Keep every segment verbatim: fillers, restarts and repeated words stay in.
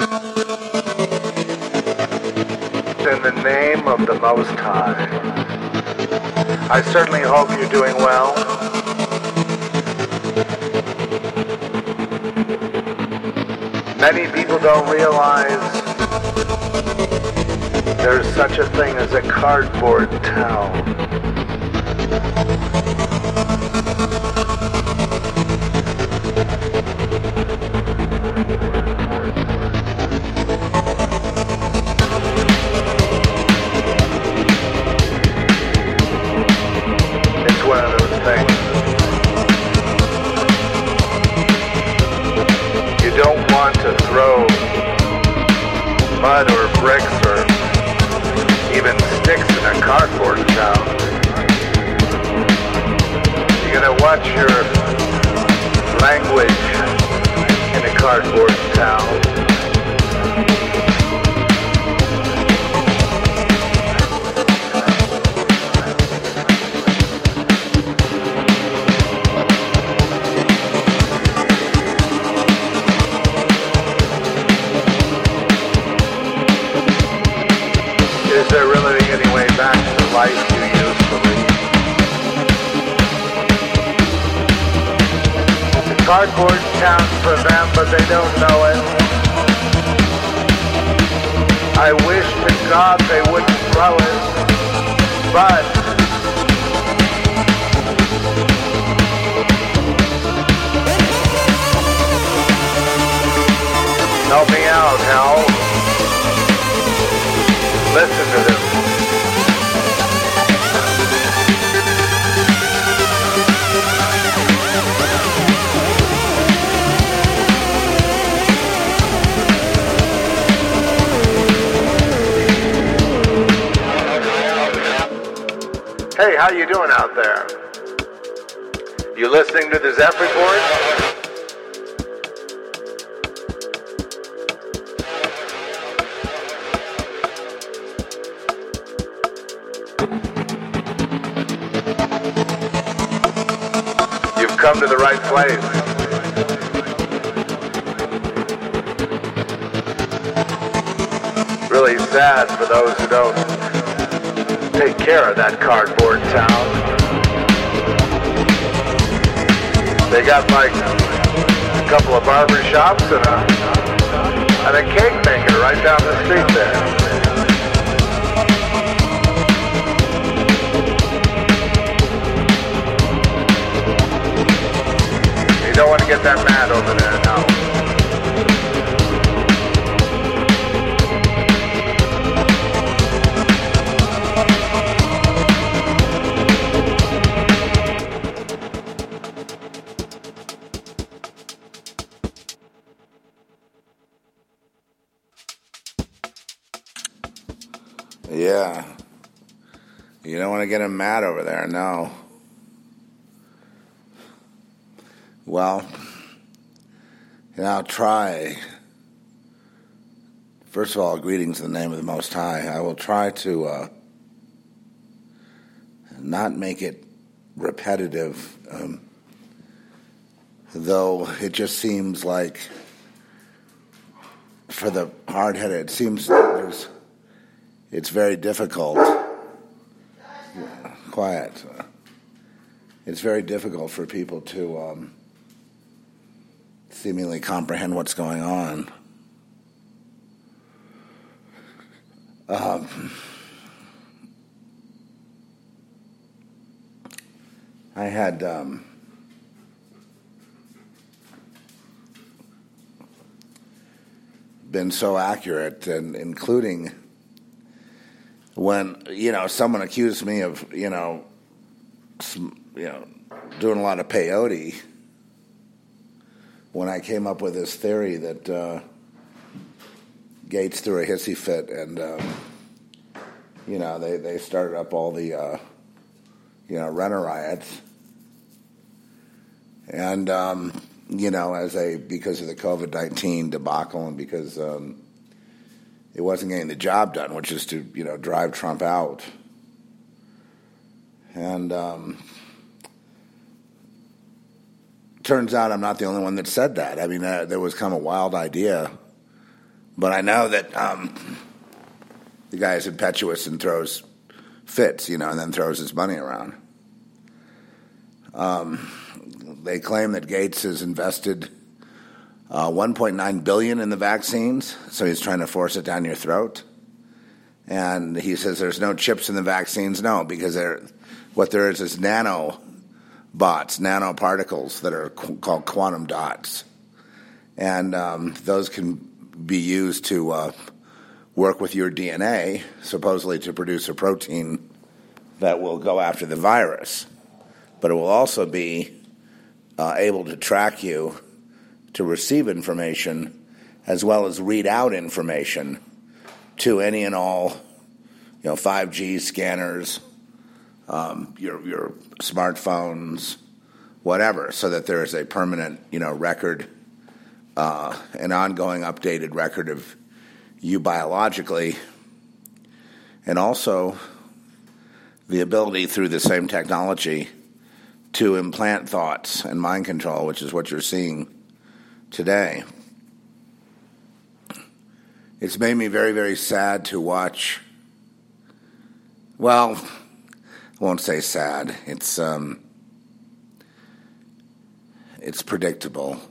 In the name of the Most High, I certainly hope you're doing well. Many people don't realize there's such a thing as a cardboard town. It's one of those things. You don't want to throw mud or bricks or even sticks in a cardboard town. You're gonna watch your language in a cardboard town. Is there really any way back to the life you used to lead? The cardboard town's for them, but they don't know it. I wish to God they wouldn't throw it, but help me out, Hal. Listen to them. Hey, how you doing out there? You listening to the Zeph Report? Come to the right place. Really sad for those who don't take care of that cardboard town. They got like a couple of barber shops and a, and a cake maker right down the street there. You don't want to get that mad over there now. Yeah. You don't want to get him mad over there, no. Well, and I'll try. First of all, greetings in the name of the Most High. I will try to uh, not make it repetitive, um, though it just seems like for the hard-headed, it seems there's, it's very difficult. Quiet. It's very difficult for people to um, seemingly comprehend what's going on. Um, I had um, been so accurate, and including when, you know, someone accused me of, you know, some, you know, doing a lot of peyote, when I came up with this theory that uh, Gates threw a hissy fit, and um, you know, they, they started up all the uh, you know, Renner riots, and um, you know, as a because of the COVID nineteen debacle, and because um, it wasn't getting the job done, which is to, you know, drive Trump out, and um, turns out I'm not the only one that said that. I mean, uh, there was kind of a wild idea But I know that um, the guy is impetuous and throws fits, you know, and then throws his money around. Um, they claim that Gates has invested uh, one point nine billion dollars in the vaccines, so he's trying to force it down your throat. And he says there's no chips in the vaccines. No, because there, what there is is nanobots, nanoparticles that are qu- called quantum dots. And um, those can be used to uh, work with your D N A, supposedly to produce a protein that will go after the virus. But it will also be uh, able to track you, to receive information, as well as read out information to any and all, you know, five G scanners, um, your your smartphones, whatever, so that there is a permanent, you know, record, uh, an ongoing updated record of you biologically, and also the ability through the same technology to implant thoughts and mind control, which is what you're seeing today. It's made me very, very sad to watch. Well, I won't say sad. It's um, it's predictable.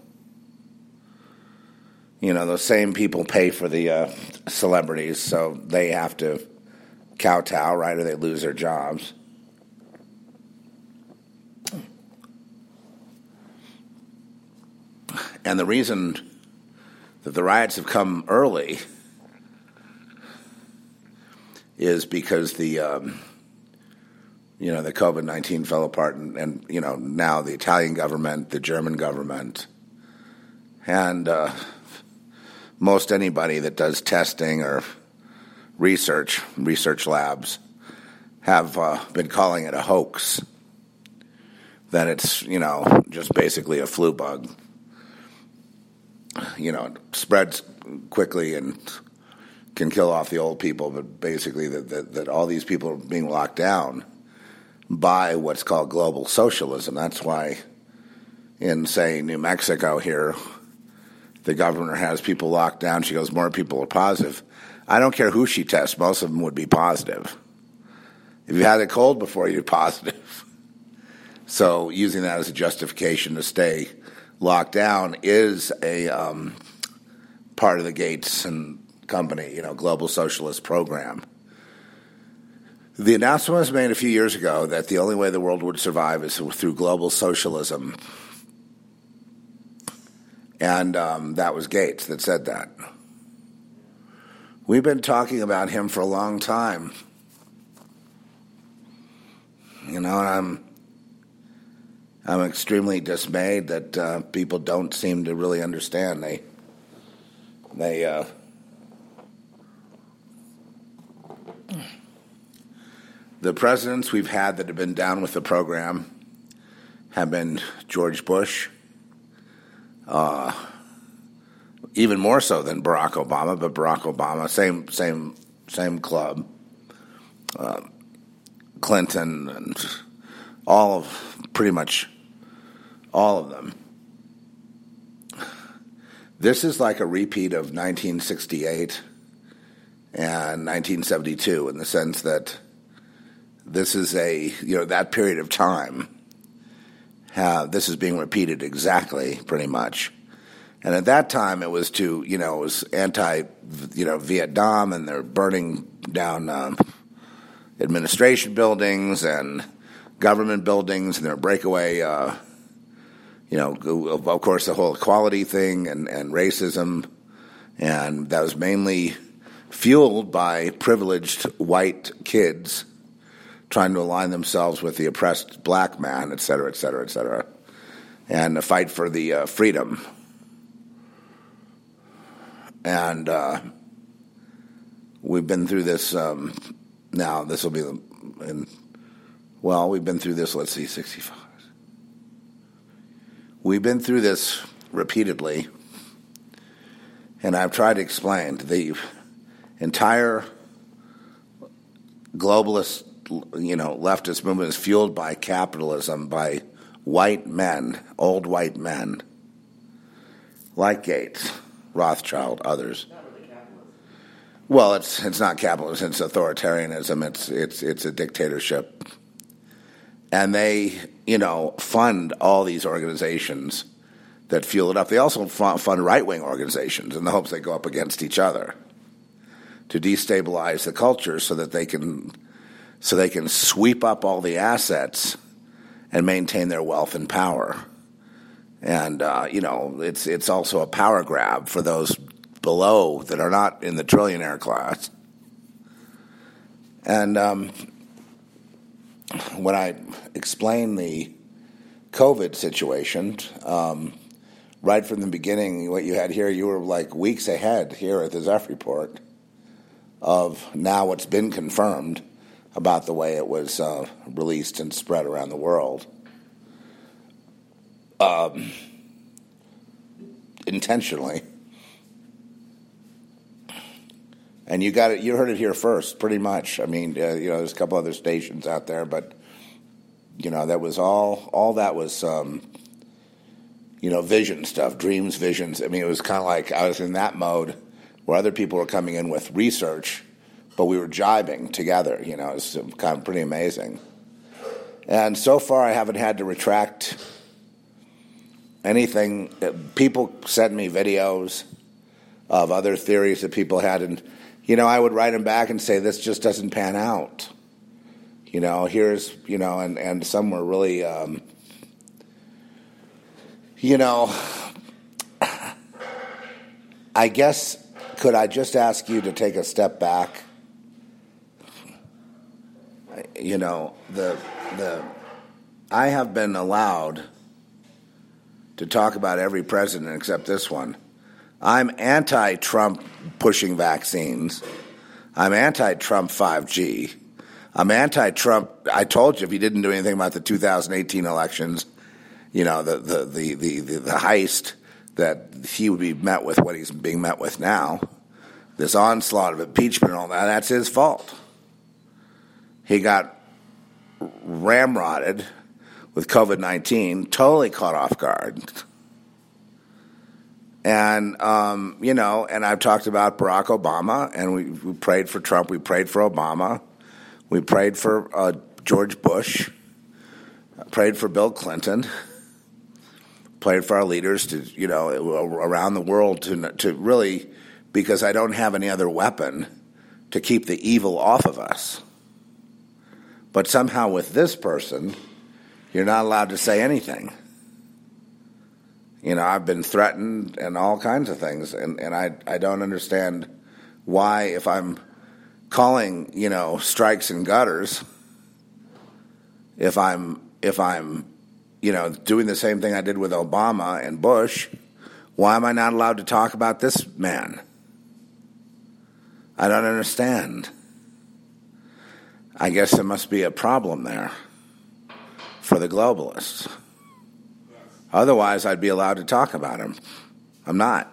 You know, those same people pay for the uh, celebrities, so they have to kowtow, right, or they lose their jobs. And the reason that the riots have come early is because the, um, you know, the COVID nineteen fell apart, and, and, you know, now the Italian government, the German government, and uh, most anybody that does testing or research, research labs, have uh, been calling it a hoax, that it's, you know, just basically a flu bug. You know, it spreads quickly and can kill off the old people, but basically that, that, that all these people are being locked down by what's called global socialism. That's why in, say, New Mexico here, the governor has people locked down. She goes, more people are positive. I don't care who she tests. Most of them would be positive. If you had a cold before, you're positive. So using that as a justification to stay locked down is a um, part of the Gates and Company, you know, global socialist program. The announcement was made a few years ago that the only way the world would survive is through global socialism. And um, that was Gates that said that. We've been talking about him for a long time. You know, and I'm I'm extremely dismayed that uh, people don't seem to really understand. They, they, uh, the presidents we've had that have been down with the program have been George Bush, uh, even more so than Barack Obama, but Barack Obama, same, same, same club, uh, Clinton, and all of pretty much. All of them. This is like a repeat of nineteen sixty-eight and nineteen seventy-two in the sense that this is a, you know, that period of time. Uh, this is being repeated exactly, pretty much. And at that time, it was to, you know, it was anti, you know, Vietnam, and they're burning down um, administration buildings and government buildings, and they're breakaway. Uh, You know, of course, the whole equality thing and, and racism, and that was mainly fueled by privileged white kids trying to align themselves with the oppressed black man, et cetera, et cetera, et cetera, and the fight for the uh, freedom. And uh, we've been through this um, now. This will be, the, in, well, we've been through this, let's see, sixty-five. We've been through this repeatedly, and I've tried to explain the entire globalist, you know, leftist movement is fueled by capitalism, by white men, old white men, like Gates, Rothschild, others. Not really capitalism. Well, it's it's not capitalism; it's authoritarianism. It's it's it's a dictatorship, and they, you know, fund all these organizations that fuel it up. They also fund right-wing organizations in the hopes they go up against each other to destabilize the culture, so that they can so they can sweep up all the assets and maintain their wealth and power. And uh, you know, it's it's also a power grab for those below that are not in the trillionaire class. And um, when I explained the COVID situation, um, right from the beginning, what you had here, you were like weeks ahead here at the Zeph Report of now what's been confirmed about the way it was uh, released and spread around the world. Um, intentionally. And you got it. You heard it here first, pretty much. I mean, uh, you know, there's a couple other stations out there, but you know, that was all. All that was, um, you know, vision stuff, dreams, visions. I mean, it was kind of like I was in that mode where other people were coming in with research, but we were jibing together. You know, it was kind of pretty amazing. And so far, I haven't had to retract anything. People send me videos of other theories that people had, and you know, I would write them back and say, this just doesn't pan out. You know, here's, you know, and, and some were really, um, you know, I guess, could I just ask you to take a step back? You know, the the I have been allowed to talk about every president except this one. I'm anti-Trump pushing vaccines. I'm anti-Trump five G. I'm anti-Trump. I told you if he didn't do anything about the two thousand eighteen elections, you know, the the the the, the, the heist, that he would be met with what he's being met with now, this onslaught of impeachment and all that, that's his fault. He got ramrodded with COVID nineteen, totally caught off guard. And, um, you know, and I've talked about Barack Obama, and we, we prayed for Trump. We prayed for Obama. We prayed for uh, George Bush. Prayed for Bill Clinton. Prayed for our leaders to, you know, around the world to to really, because I don't have any other weapon to keep the evil off of us. But somehow with this person, you're not allowed to say anything. You know, I've been threatened and all kinds of things, and, and I I don't understand why, if I'm calling, you know, strikes and gutters, if I'm if I'm, you know, doing the same thing I did with Obama and Bush, why am I not allowed to talk about this man? I don't understand. I guess there must be a problem there for the globalists. Otherwise, I'd be allowed to talk about him. I'm not.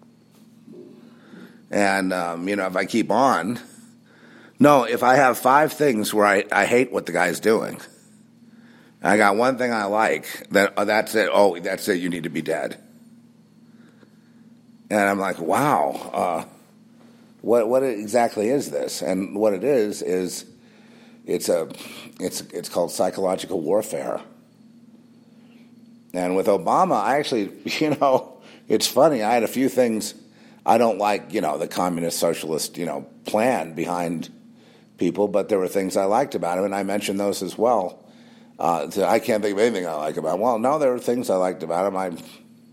And, um, you know, if I keep on, no, if I have five things where I, I hate what the guy's doing, I got one thing I like, that oh, that's it, oh, that's it, you need to be dead. And I'm like, wow, uh, what what exactly is this? And what it is, is it's a it's it's called psychological warfare. And with Obama, I actually, you know, it's funny. I had a few things I don't like, you know, the communist socialist, you know, plan behind people, but there were things I liked about him, and I mentioned those as well. Uh, so I can't think of anything I like about him. Well, no, there were things I liked about him. I,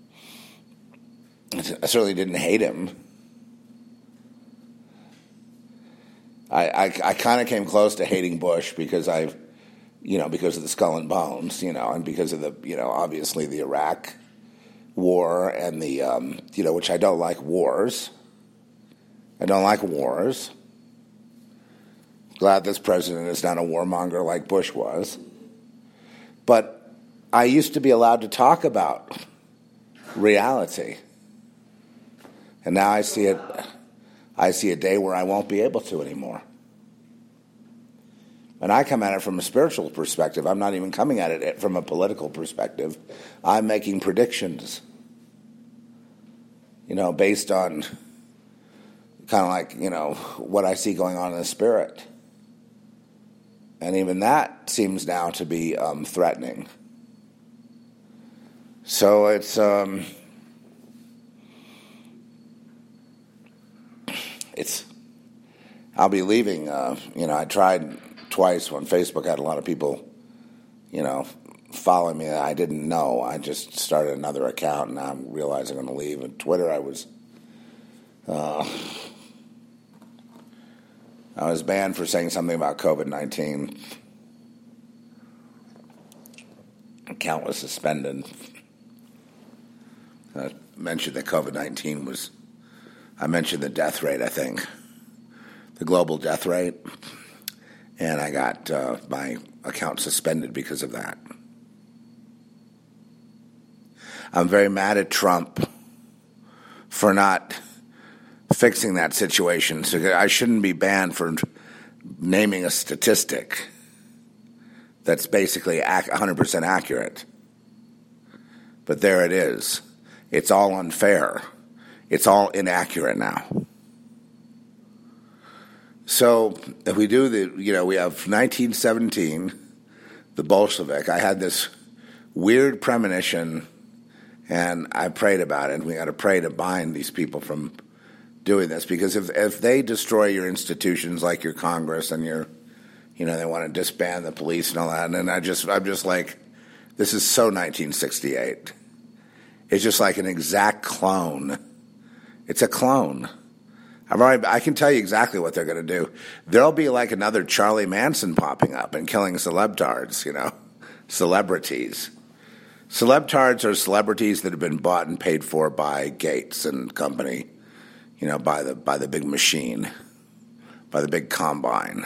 I certainly didn't hate him. I, I, I kind of came close to hating Bush because I, you know, because of the skull and bones, you know, and because of the, you know, obviously the Iraq war and the, um, you know, which I don't like wars. I don't like wars. Glad this president is not a warmonger like Bush was. But I used to be allowed to talk about reality. And now I see it, I see a day where I won't be able to anymore. And I come at it from a spiritual perspective. I'm not even coming at it from a political perspective. I'm making predictions, you know, based on kind of like, you know, what I see going on in the spirit. And even that seems now to be um, threatening. So it's um, it's. I'll be leaving. Uh, you know, I tried twice when Facebook had a lot of people, you know, following me that I didn't know. I just started another account, and I realized I'm going to leave. And Twitter, I was, uh, I was banned for saying something about COVID nineteen. Account was suspended. I mentioned that COVID nineteen was, I mentioned the death rate, I think, the global death rate, and I got uh, my account suspended because of that. I'm very mad at Trump for not fixing that situation. So I shouldn't be banned for naming a statistic that's basically one hundred percent accurate. But there it is. It's all unfair. It's all inaccurate now. So if we do the, you know, we have nineteen seventeen, the Bolshevik. I had this weird premonition, and I prayed about it. We got to pray to bind these people from doing this, because if if they destroy your institutions like your Congress and your, you know, they want to disband the police and all that, and then I just I'm just like, this is so nineteen sixty-eight. It's just like an exact clone. It's a clone. I've already, I can tell you exactly what they're going to do. There'll be like another Charlie Manson popping up and killing celebtards, you know, celebrities. Celebtards are celebrities that have been bought and paid for by Gates and company, you know, by the by the big machine, by the big combine.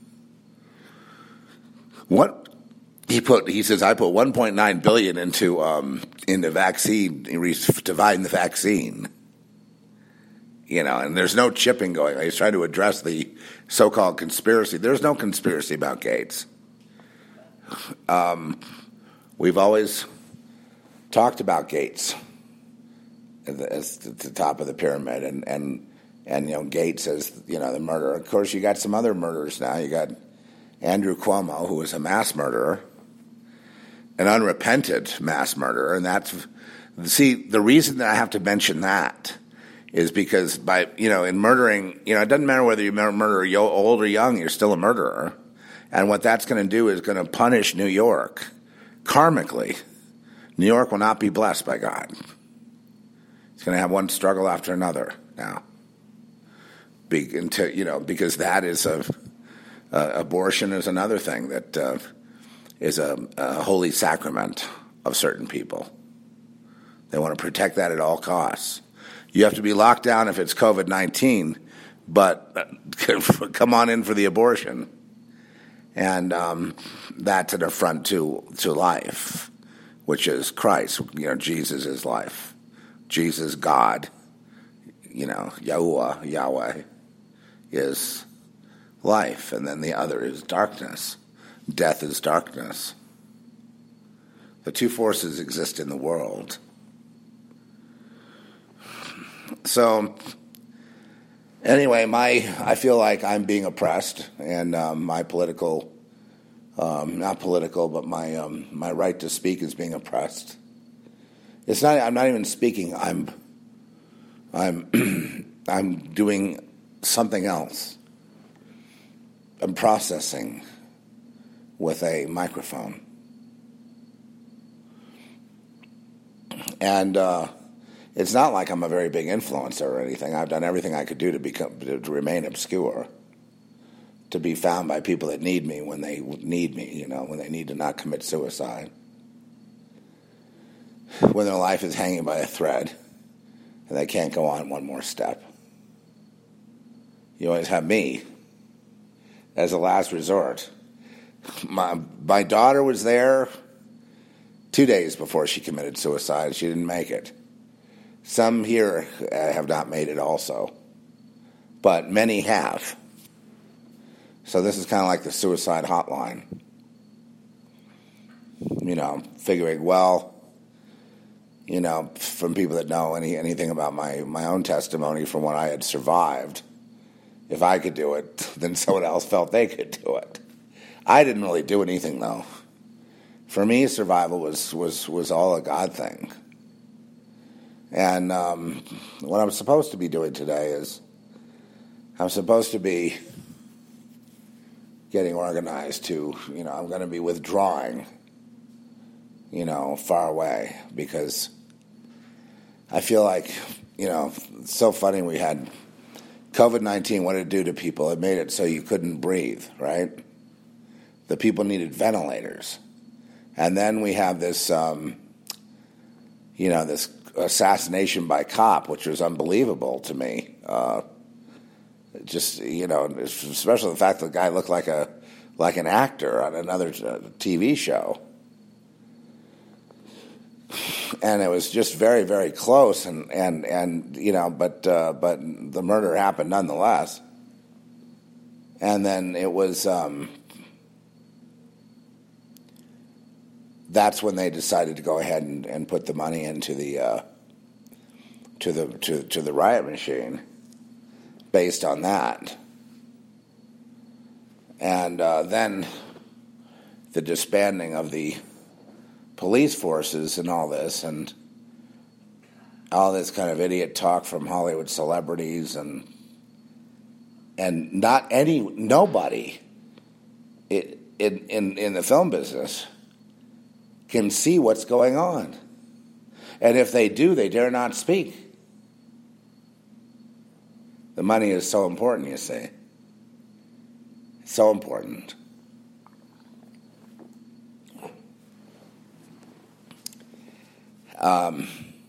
What he put, he says, I put one point nine billion dollars into um, into vaccine, dividing the vaccine. You know, and there's no chipping going on. He's trying to address the so-called conspiracy. There's no conspiracy about Gates. Um, we've always talked about Gates as the top of the pyramid, and, and, and you know, Gates as, you know, the murderer. Of course, you got some other murderers now. You got Andrew Cuomo, who was a mass murderer, an unrepentant mass murderer, and that's, see, the reason that I have to mention that is because by, you know, in murdering, you know, it doesn't matter whether you murder old or young, you're still a murderer. And what that's going to do is going to punish New York karmically. New York will not be blessed by God. It's going to have one struggle after another now. Be, until, you know, because that is a, uh, abortion is another thing that uh, is a, a holy sacrament of certain people. They want to protect that at all costs. You have to be locked down if it's COVID nineteen, but come on in for the abortion. And um, that's an affront to, to life, which is Christ. You know, Jesus is life. Jesus, God, you know, Yahuwah, Yahweh, is life. And then the other is darkness. Death is darkness. The two forces exist in the world. So, anyway, my I feel like I'm being oppressed, and um, my political, um, not political, but my um, my right to speak is being oppressed. It's not. I'm not even speaking. I'm, I'm, I'm doing something else. I'm processing with a microphone, and. Uh, It's not like I'm a very big influencer or anything. I've done everything I could do to become to, to remain obscure, to be found by people that need me when they need me, you know, when they need to not commit suicide, when their life is hanging by a thread and they can't go on one more step. You always have me as a last resort. My, my daughter was there two days before she committed suicide. She didn't make it. Some here have not made it also, but many have. So this is kind of like the suicide hotline. You know, figuring, well, you know, from people that know any anything about my, my own testimony from what I had survived, if I could do it, then someone else felt they could do it. I didn't really do anything, though. For me, survival was, was, was all a God thing. And um, what I'm supposed to be doing today is I'm supposed to be getting organized to, you know, I'm going to be withdrawing, you know, far away, because I feel like, you know, it's so funny we had covid nineteen, what did it do to people? It made it so you couldn't breathe, right? The people needed ventilators. And then we have this, um, you know, this assassination by cop, which was unbelievable to me. Uh, just, you know, especially the fact that the guy looked like a like an actor on another T V show. And it was just very, very close, and, and, and you know, but uh, but the murder happened nonetheless. And then it was, um, that's when they decided to go ahead and, and put the money into the uh, to the to to the riot machine, based on that. And uh, then the disbanding of the police forces and all this, and all this kind of idiot talk from Hollywood celebrities, and and not any nobody in in in the film business can see what's going on, and if they do, they dare not speak. The money is so important, you see, so important. Um,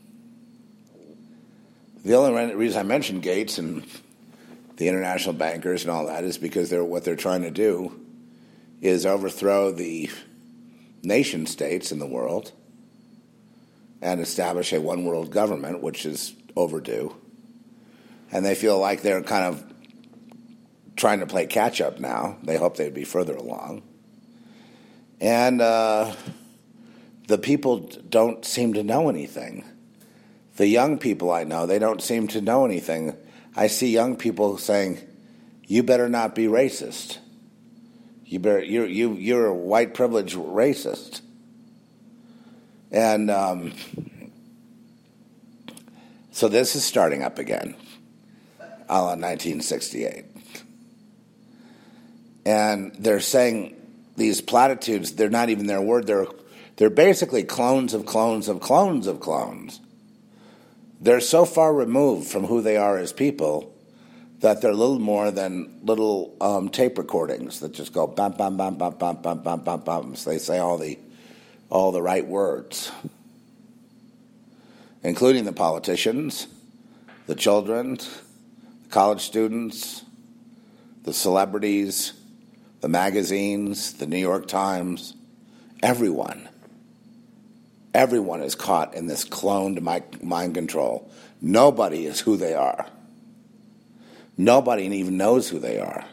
the only reason I mentioned Gates and the international bankers and all that is because they're what they're trying to do is overthrow the nation states in the world and establish a one world government, which is overdue. And they feel like they're kind of trying to play catch up now. They hope they'd be further along. And uh, the people don't seem to know anything. The young people I know, they don't seem to know anything. I see young people saying, "You better not be racist. You better, you're you you're a white privileged racist." And um, so this is starting up again, a la nineteen sixty-eight. And they're saying these platitudes. They're not even their word. They're They're basically clones of clones of clones of clones. They're so far removed from who they are as people that they're little more than little um, tape recordings that just go bam, bam, bam, bam, bam, bam, bam, bam, bam. So they say all the all the right words, including the politicians, the children, the college students, the celebrities, the magazines, the New York Times, everyone. Everyone is caught in this cloned mind control. Nobody is who they are. Nobody even knows who they are.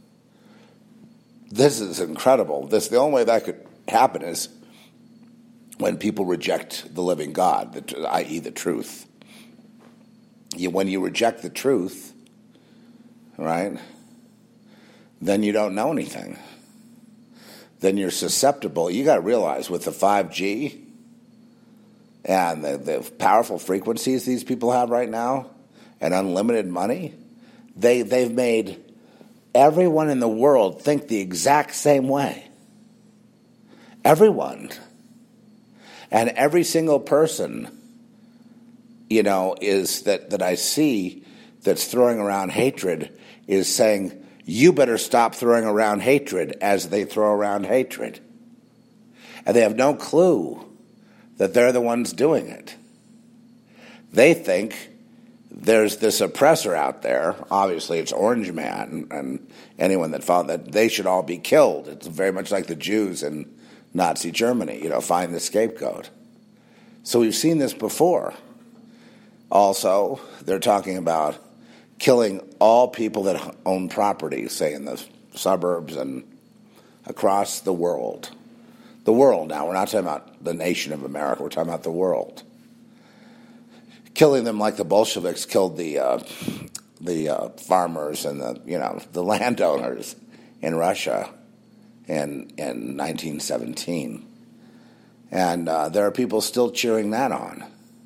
This is incredible. This the only way that could happen is when people reject the living God, that is the truth. You, when you reject the truth, right, then you don't know anything. Then you're susceptible. You got to realize with the five G and the, the powerful frequencies these people have right now and unlimited money, they, they've made everyone in the world think the exact same way. Everyone. And every single person, you know, is that, that I see that's throwing around hatred is saying, you better stop throwing around hatred as they throw around hatred. And they have no clue that they're the ones doing it. They think there's this oppressor out there. Obviously, it's Orange Man and anyone that found that they should all be killed. It's very much like the Jews in Nazi Germany, you know, find the scapegoat. So we've seen this before. Also, they're talking about killing all people that own property, say in the suburbs and across the world. The world now. We're not talking about the nation of America. We're talking about the world. Killing them like the Bolsheviks killed the uh, the uh, farmers and the you know the landowners in Russia in in nineteen seventeen, and uh, there are people still cheering that on.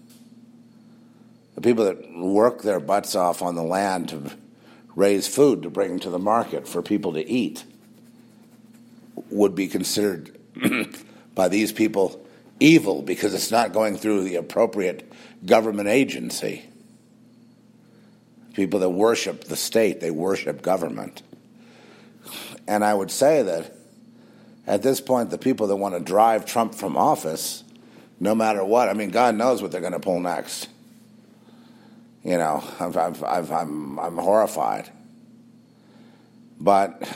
The people that work their butts off on the land to raise food to bring to the market for people to eat would be considered by these people evil because it's not going through the appropriate government agency. People that worship the state, they worship government. And I would say that at this point, the people that want to drive Trump from office, no matter what, I mean, God knows what they're going to pull next. You know, I've, I've, I've, I'm, I'm horrified. But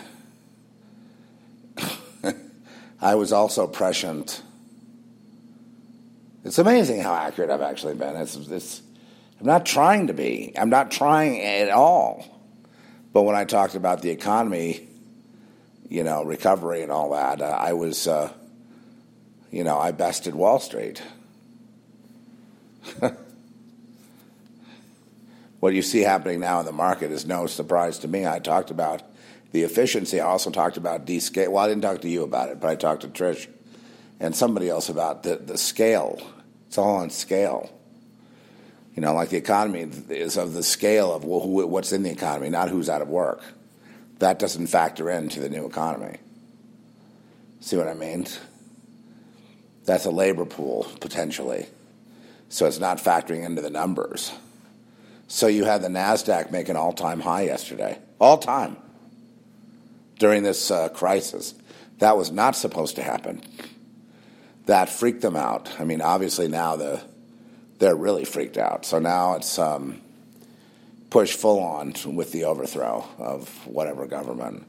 I was also prescient. It's amazing how accurate I've actually been. It's, it's, I'm not trying to be. I'm not trying at all. But when I talked about the economy, you know, recovery and all that, uh, I was, uh, you know, I bested Wall Street. What you see happening now in the market is no surprise to me. I talked about the efficiency. I also talked about descale. Well, I didn't talk to you about it, but I talked to Trish and somebody else about the, the scale. It's all on scale. You know, like the economy is of the scale of who, what's in the economy, not who's out of work. That doesn't factor into the new economy. See what I mean? That's a labor pool, potentially. So it's not factoring into the numbers. So you had the NASDAQ make an all-time high yesterday. All-time. During this uh, crisis. That was not supposed to happen. That freaked them out. I mean, obviously now the they're really freaked out. So now it's um, pushed full on with the overthrow of whatever government.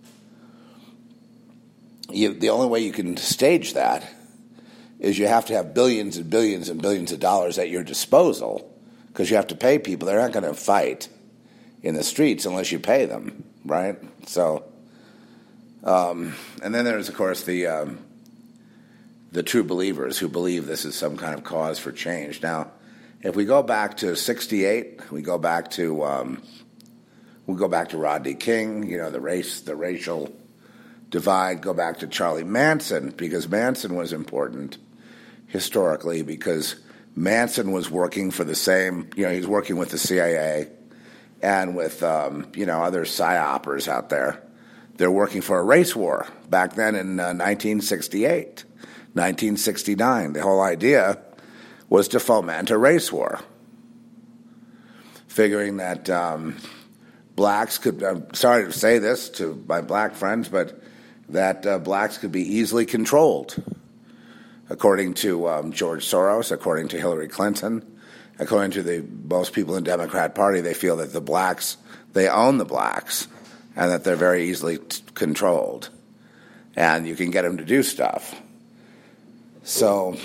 You, the only way you can stage that is you have to have billions and billions and billions of dollars at your disposal because you have to pay people. They're not going to fight in the streets unless you pay them, right? So, um, and then there's, of course, the um, the true believers who believe this is some kind of cause for change. Now, if we go back to sixty-eight, we go back to um, we go back to Rodney King, you know, the race, the racial divide. Go back to Charlie Manson because Manson was important historically because Manson was working for the same, you know, he was working with the C I A and with, um, you know, other psyopers out there. They're working for a race war back then in uh, nineteen sixty-eight, nineteen sixty-nine. The whole idea was to foment a race war, figuring that um, blacks could, I'm sorry to say this to my black friends, but that uh, blacks could be easily controlled. According to um, George Soros, according to Hillary Clinton, according to the most people in the Democrat Party, they feel that the blacks, they own the blacks, and that they're very easily t- controlled. And you can get them to do stuff. So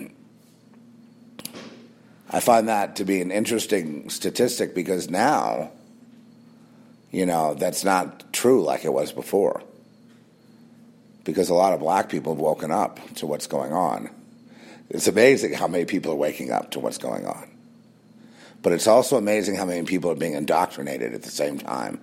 I find that to be an interesting statistic because now, you know, that's not true like it was before. Because a lot of black people have woken up to what's going on. It's amazing how many people are waking up to what's going on. But it's also amazing how many people are being indoctrinated at the same time.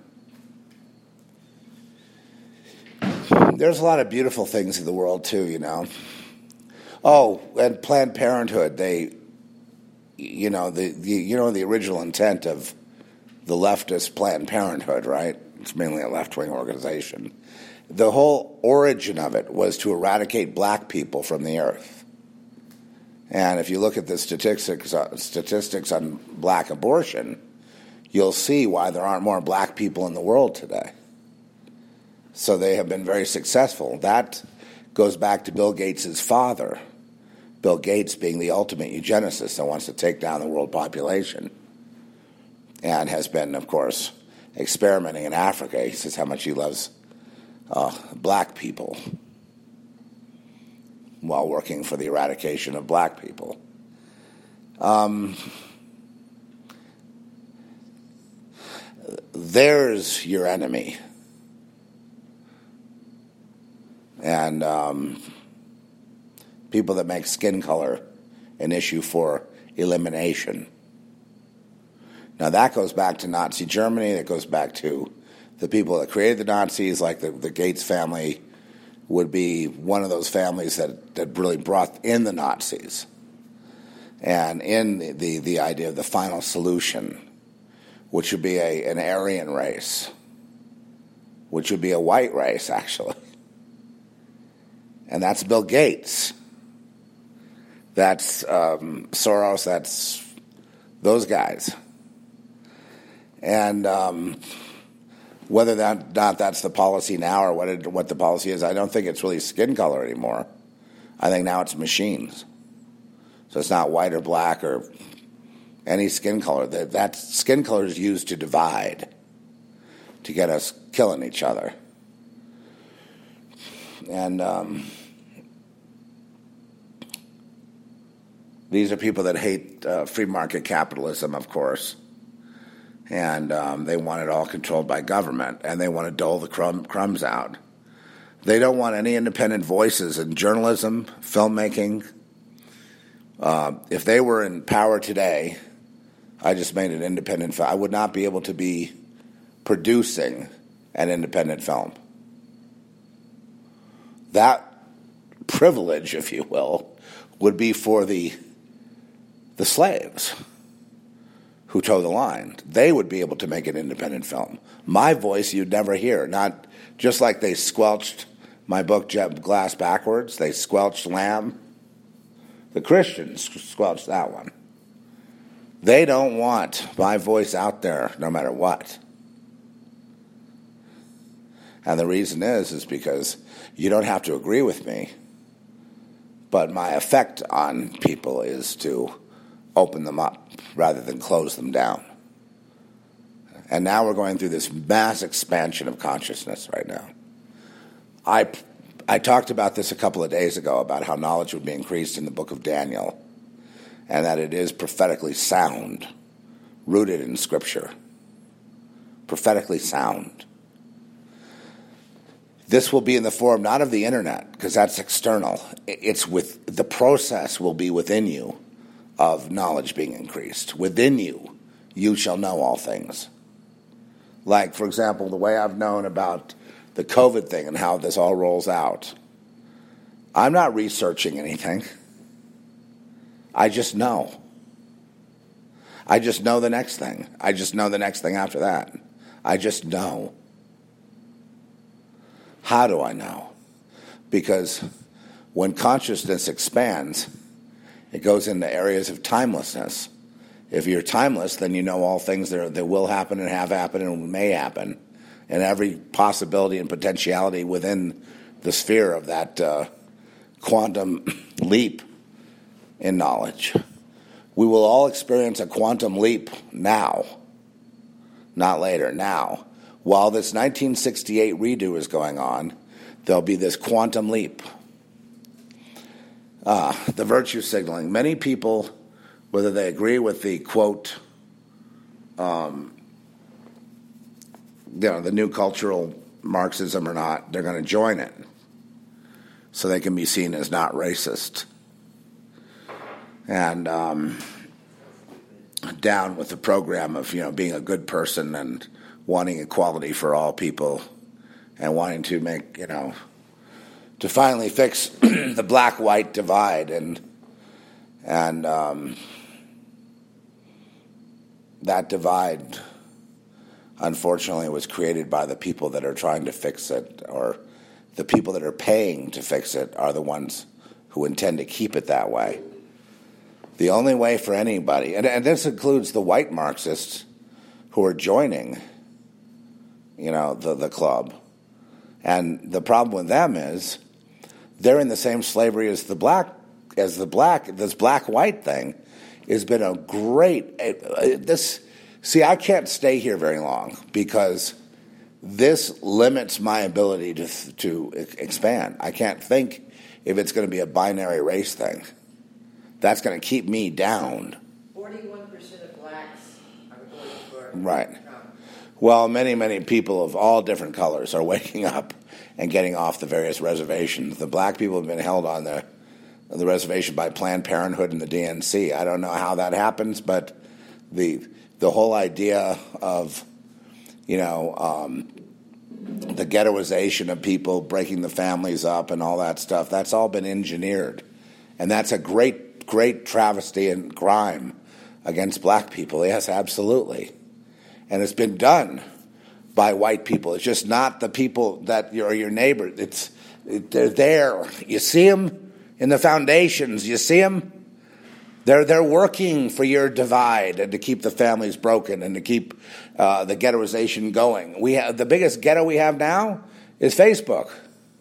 There's a lot of beautiful things in the world, too, you know. Oh, and Planned Parenthood, they, you know, the, the you know the original intent of the leftist Planned Parenthood, right? It's mainly a left-wing organization. The whole origin of it was to eradicate black people from the earth. And if you look at the statistics, uh, statistics on black abortion, you'll see why there aren't more black people in the world today. So they have been very successful. That goes back to Bill Gates' father, Bill Gates being the ultimate eugenicist that wants to take down the world population and has been, of course, experimenting in Africa. He says how much he loves Uh, black people while working for the eradication of black people. Um, there's your enemy. And um, people that make skin color an issue for elimination. Now, that goes back to Nazi Germany. That goes back to the people that created the Nazis, like the, the Gates family would be one of those families that, that really brought in the Nazis. And in the, the, the idea of the final solution, which would be a, an Aryan race, which would be a white race, actually. And that's Bill Gates. That's um, Soros. That's those guys. And um, whether that not that's the policy now or what it, what the policy is, I don't think it's really skin color anymore. I think now it's machines. So it's not white or black or any skin color. That, that skin color is used to divide, to get us killing each other. And um, these are people that hate uh, free market capitalism, of course. And um, they want it all controlled by government, and they want to dole the crumb, crumbs out. They don't want any independent voices in journalism, filmmaking. Uh, if they were in power today, I just made an independent film. I would not be able to be producing an independent film. That privilege, if you will, would be for the the slaves who toe the line. They would be able to make an independent film. My voice you'd never hear. Not just like they squelched my book Glass Backwards. They squelched Lamb. The Christians squelched that one. They don't want my voice out there no matter what. And the reason is, is because you don't have to agree with me, but my effect on people is to open them up rather than close them down. And now we're going through this mass expansion of consciousness right now. I, I talked about this a couple of days ago, about how knowledge would be increased in the book of Daniel, and that it is prophetically sound, rooted in Scripture. Prophetically sound. This will be in the form not of the internet, because that's external. It's with the process will be within you of knowledge being increased. Within you, you shall know all things. Like, for example, the way I've known about the COVID thing and how this all rolls out. I'm not researching anything. I just know. I just know the next thing. I just know the next thing after that. I just know. How do I know? Because when consciousness expands, it goes into areas of timelessness. If you're timeless, then you know all things that, are, that will happen and have happened and may happen, and every possibility and potentiality within the sphere of that uh, quantum leap in knowledge. We will all experience a quantum leap now, not later, now. While this nineteen sixty-eight redo is going on, there'll be this quantum leap. Uh, the virtue signaling. Many people, whether they agree with the, quote, um, you know, the new cultural Marxism or not, they're going to join it so they can be seen as not racist. And um, down with the program of, you know, being a good person and wanting equality for all people and wanting to make, you know, to finally fix the black-white divide. And and um, that divide, unfortunately, was created by the people that are trying to fix it, or the people that are paying to fix it are the ones who intend to keep it that way. The only way for anybody, and, and this includes the white Marxists who are joining, you know, the, the club. And the problem with them is they're in the same slavery as the black, as the black, this black-white thing has been a great, uh, this, see, I can't stay here very long because this limits my ability to, to expand. I can't think if it's going to be a binary race thing. That's going to keep me down. forty-one percent of blacks are voting for Right. Trump. Well, many, many people of all different colors are waking up and getting off the various reservations. The black people have been held on the, the reservation by Planned Parenthood and the D N C. I don't know how that happens, but the the whole idea of, you know, um, the ghettoization of people, breaking the families up and all that stuff, that's all been engineered. And that's a great, great travesty and crime against black people. Yes, absolutely. And it's been done by white people. It's just not the people that are your neighbor. It's it, they're there. You see them in the foundations. You see them. They're they're working for your divide and to keep the families broken and to keep uh, the ghettoization going. We have the biggest ghetto we have now is Facebook.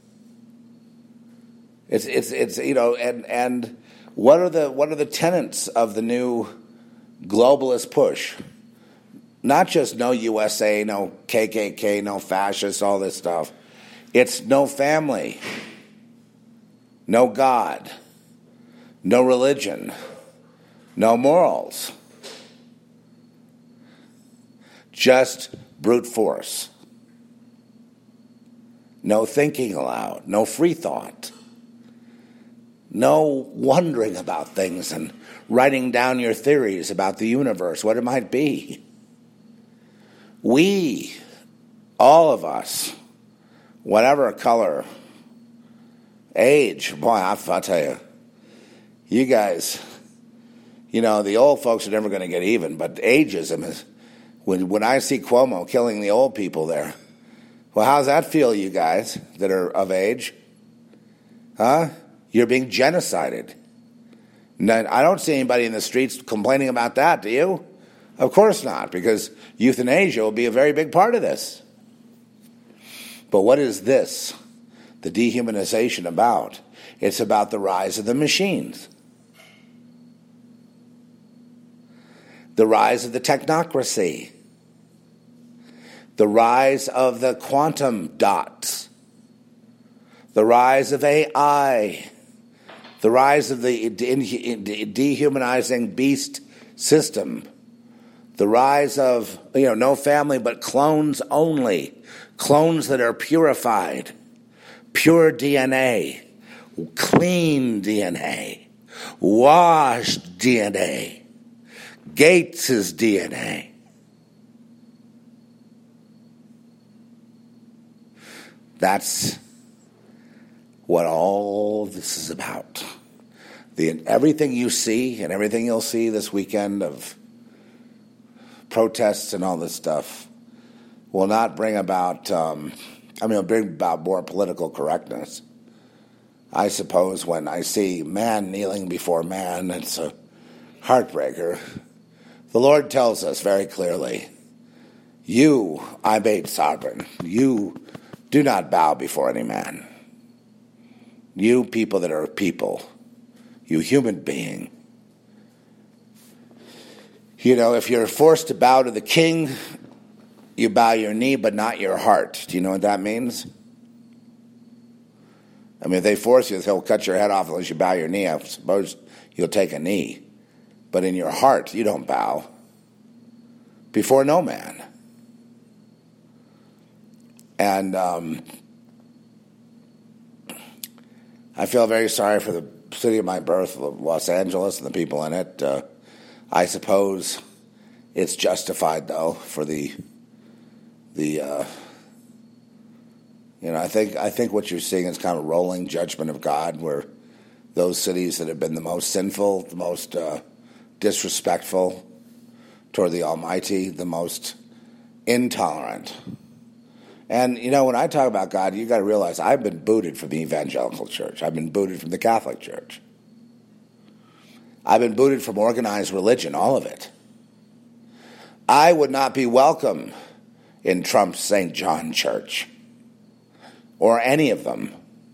It's it's it's you know and and what are the what are the tenets of the new globalist push? Not just no U S A, no K K K, no fascists, all this stuff. It's no family, no God, no religion, no morals. Just brute force. No thinking allowed, no free thought. No wondering about things and writing down your theories about the universe, what it might be. We, all of us, whatever color, age, boy, I'll, I'll tell you, you guys, you know, the old folks are never going to get even, but ageism is, when, when I see Cuomo killing the old people there, well, how's that feel, you guys that are of age? Huh? You're being genocided. Now, I don't see anybody in the streets complaining about that, do you? Of course not, because euthanasia will be a very big part of this. But what is this, the dehumanization, about? It's about the rise of the machines. The rise of the technocracy. The rise of the quantum dots. The rise of A I. The rise of the dehumanizing beast system. The rise of, you know, no family but clones only. Clones that are purified. Pure D N A. Clean D N A. Washed D N A. Gates' D N A. That's what all this is about. The, everything you see and everything you'll see this weekend of protests and all this stuff will not bring about, um, I mean, it'll bring about more political correctness. I suppose when I see man kneeling before man, it's a heartbreaker. The Lord tells us very clearly, you, I made sovereign. You do not bow before any man. You people that are people, you human being. You know, if you're forced to bow to the king, you bow your knee, but not your heart. Do you know what that means? I mean, if they force you, they'll cut your head off unless you bow your knee. I suppose you'll take a knee. But in your heart, you don't bow before no man. And um, I feel very sorry for the city of my birth, Los Angeles, and the people in it. Uh, I suppose it's justified, though, for the the uh, you know. I think I think what you're seeing is kind of rolling judgment of God, where those cities that have been the most sinful, the most uh, disrespectful toward the Almighty, the most intolerant. And you know, when I talk about God, you got to realize I've been booted from the evangelical church. I've been booted from the Catholic Church. I've been booted from organized religion, all of it. I would not be welcome in Trump's Saint John Church or any of them.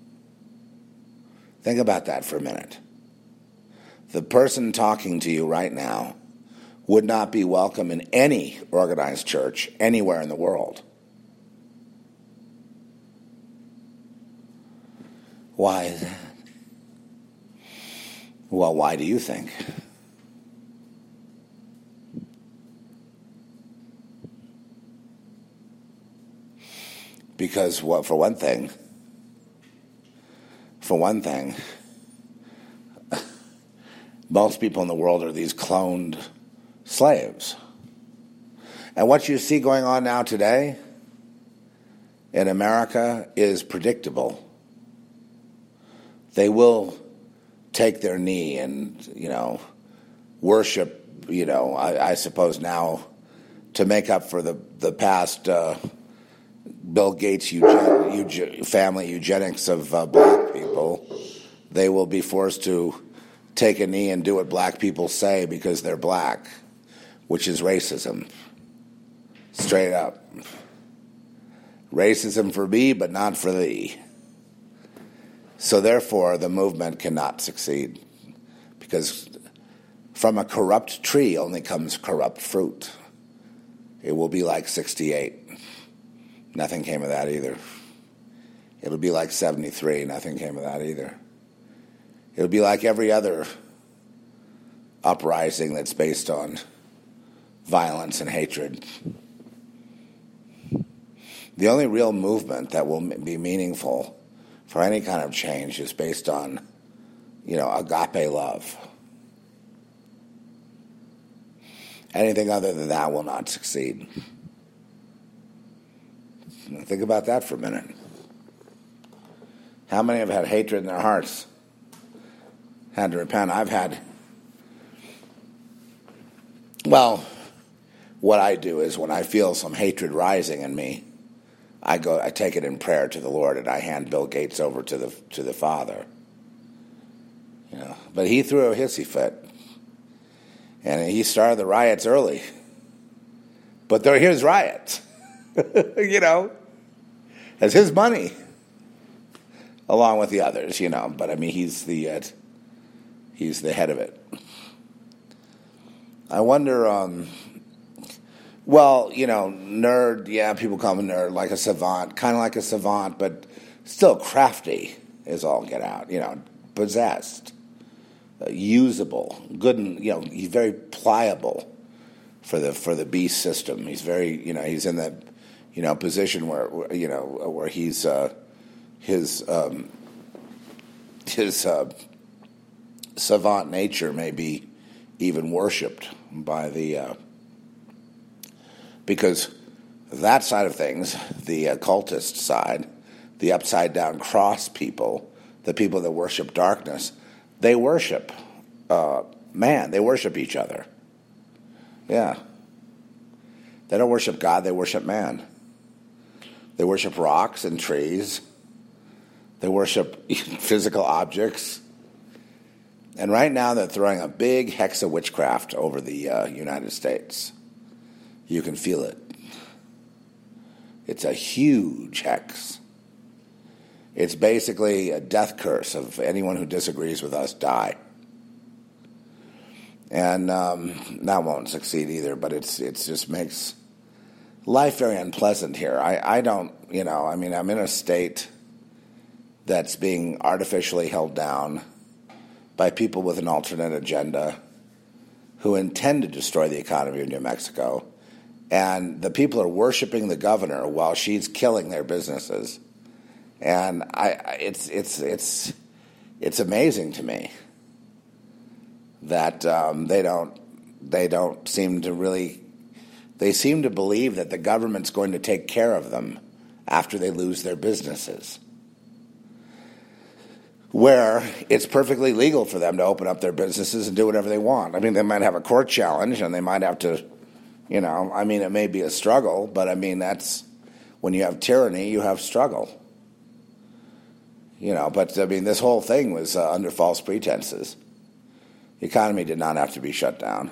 Think about that for a minute. The person talking to you right now would not be welcome in any organized church anywhere in the world. Why is that? Well, why do you think? Because, well, for one thing, for one thing, most people in the world are these cloned slaves. And what you see going on now today in America is predictable. They will take their knee and, you know, worship, you know, I, I suppose now to make up for the, the past uh, Bill Gates eugen, eugen, family eugenics of uh, black people. They will be forced to take a knee and do what black people say because they're black, which is racism. Straight up. Racism for me, but not for thee. So therefore, the movement cannot succeed, because from a corrupt tree only comes corrupt fruit. It will be like sixty-eight. Nothing came of that either. It'll be like seventy-three. Nothing came of that either. It'll be like every other uprising that's based on violence and hatred. The only real movement that will be meaningful for any kind of change is based on, you know, agape love. Anything other than that will not succeed. Think about that for a minute. How many have had hatred in their hearts? Had to repent. I've had... Well, what I do is when I feel some hatred rising in me, I go. I take it in prayer to the Lord, and I hand Bill Gates over to the to the Father. You know, but he threw a hissy fit, and he started the riots early. But they're his riots, you know. It's his money, along with the others, you know. But I mean, he's the uh, he's the head of it. I wonder. Um, Well, you know, nerd, yeah, people call him a nerd, like a savant, kind of like a savant, but still crafty is all get out, you know, possessed, uh, usable, good, and, you know, he's very pliable for the for the beast system. He's very, you know, he's in that, you know, position where, you know, where he's, uh, his, um, his uh, savant nature may be even worshipped by the... Uh, Because that side of things, the occultist side, the upside-down cross people, the people that worship darkness, they worship uh, man. They worship each other. Yeah. They don't worship God. They worship man. They worship rocks and trees. They worship physical objects. And right now they're throwing a big hex of witchcraft over the uh, United States. You can feel it. It's a huge hex. It's basically a death curse of anyone who disagrees with us die. And um, that won't succeed either, but it's it's just makes life very unpleasant here. I, I don't, you know, I mean, I'm in a state that's being artificially held down by people with an alternate agenda who intend to destroy the economy of New Mexico. And the people are worshiping the governor while she's killing their businesses, and I, it's it's it's it's amazing to me that um, they don't they don't seem to really they seem to believe that the government's going to take care of them after they lose their businesses, where it's perfectly legal for them to open up their businesses and do whatever they want. I mean, they might have a court challenge, and they might have to. You know, I mean, it may be a struggle, but I mean, that's when you have tyranny, you have struggle. You know, but I mean, this whole thing was uh, under false pretenses. The economy did not have to be shut down.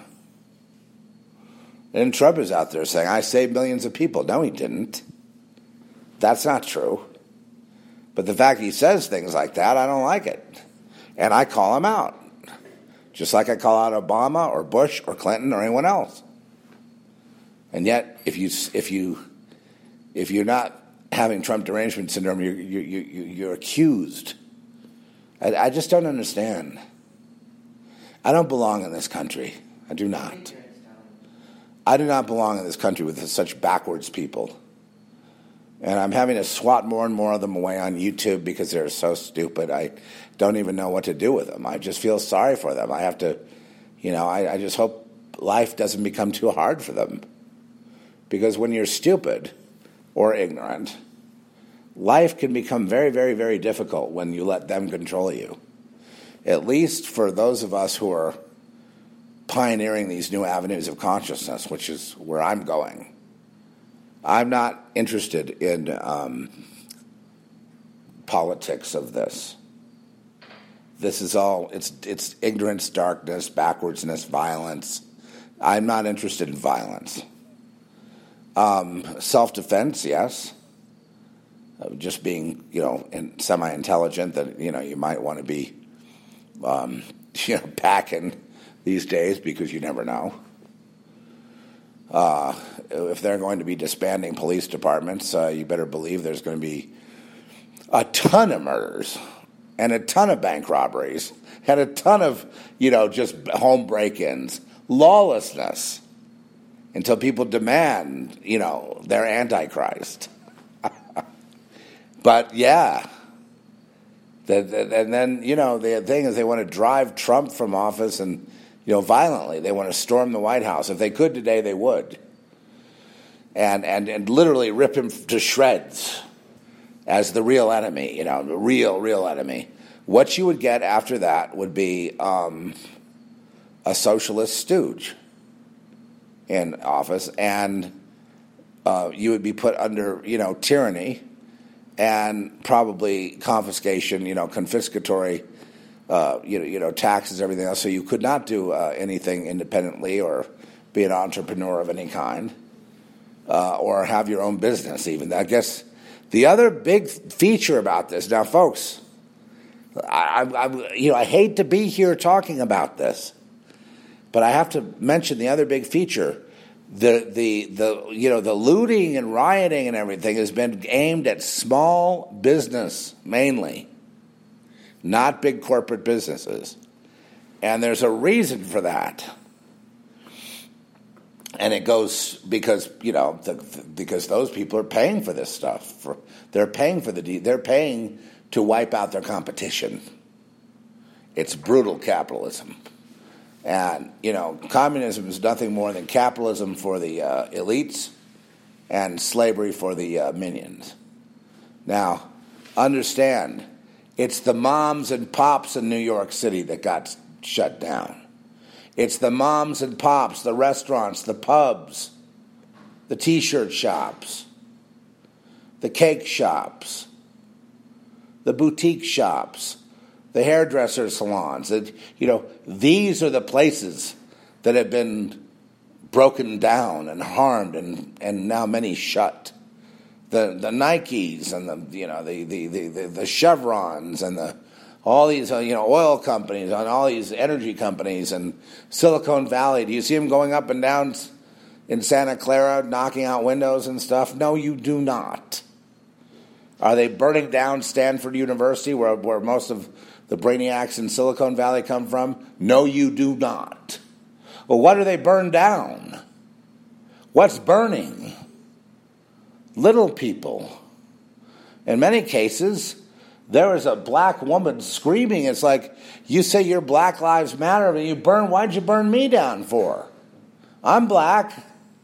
And Trump is out there saying, I saved millions of people. No, he didn't. That's not true. But the fact he says things like that, I don't like it. And I call him out. Just like I call out Obama or Bush or Clinton or anyone else. And yet, if you if you if you're not having Trump derangement syndrome, you're you you you're accused. I, I just don't understand. I don't belong in this country. I do not. I do not belong in this country with such backwards people. And I'm having to swat more and more of them away on YouTube because they're so stupid. I don't even know what to do with them. I just feel sorry for them. I have to, you know, I, I just hope life doesn't become too hard for them. Because when you're stupid or ignorant, life can become very, very, very difficult when you let them control you. At least for those of us who are pioneering these new avenues of consciousness, which is where I'm going. I'm not interested in um, politics of this. This is all, it's it's ignorance, darkness, backwardsness, violence. I'm not interested in violence. Um, self-defense, yes. Uh, just being, you know, in, semi-intelligent, that, you know, you might want to be, um, you know, packing these days because you never know. Uh, if they're going to be disbanding police departments, uh, you better believe there's going to be a ton of murders and a ton of bank robberies and a ton of, you know, just home break-ins, lawlessness, until people demand, you know, their Antichrist. But, yeah. The, the, and then, you know, the thing is they want to drive Trump from office and, you know, violently. They want to storm the White House. If they could today, they would. And, and, and literally rip him to shreds as the real enemy, you know, the real, real enemy. What you would get after that would be um, a socialist stooge in office, and uh, you would be put under, you know, tyranny and probably confiscation, you know, confiscatory, uh, you know, you know, taxes, everything else. So you could not do uh, anything independently or be an entrepreneur of any kind, uh, or have your own business even. I guess the other big feature about this, now, folks, I, I, I, you know, I hate to be here talking about this, but I have to mention the other big feature. The, the, the, you know, the looting and rioting and everything has been aimed at small business mainly, not big corporate businesses. And there's a reason for that. And it goes because, you know, the, because those people are paying for this stuff. For, they're paying for the, they're paying to wipe out their competition. It's brutal capitalism. And, you know, communism is nothing more than capitalism for the uh, elites and slavery for the uh, minions. Now, understand, it's the moms and pops in New York City that got shut down. It's the moms and pops, the restaurants, the pubs, the T-shirt shops, the cake shops, the boutique shops, the hairdresser salons. That, you know, these are the places that have been broken down and harmed, and, and now many shut. The the Nikes and the you know the the the, the, the Chevrons and the all these uh, you know oil companies and all these energy companies and Silicon Valley. Do you see them going up and down in Santa Clara, knocking out windows and stuff? No, you do not. Are they burning down Stanford University, where where most of the brainiacs in Silicon Valley come from? No, you do not. Well, what do they burn down? What's burning? Little people. In many cases, there is a black woman screaming. It's like, you say your Black Lives Matter, and you burn, why'd you burn me down for? I'm black.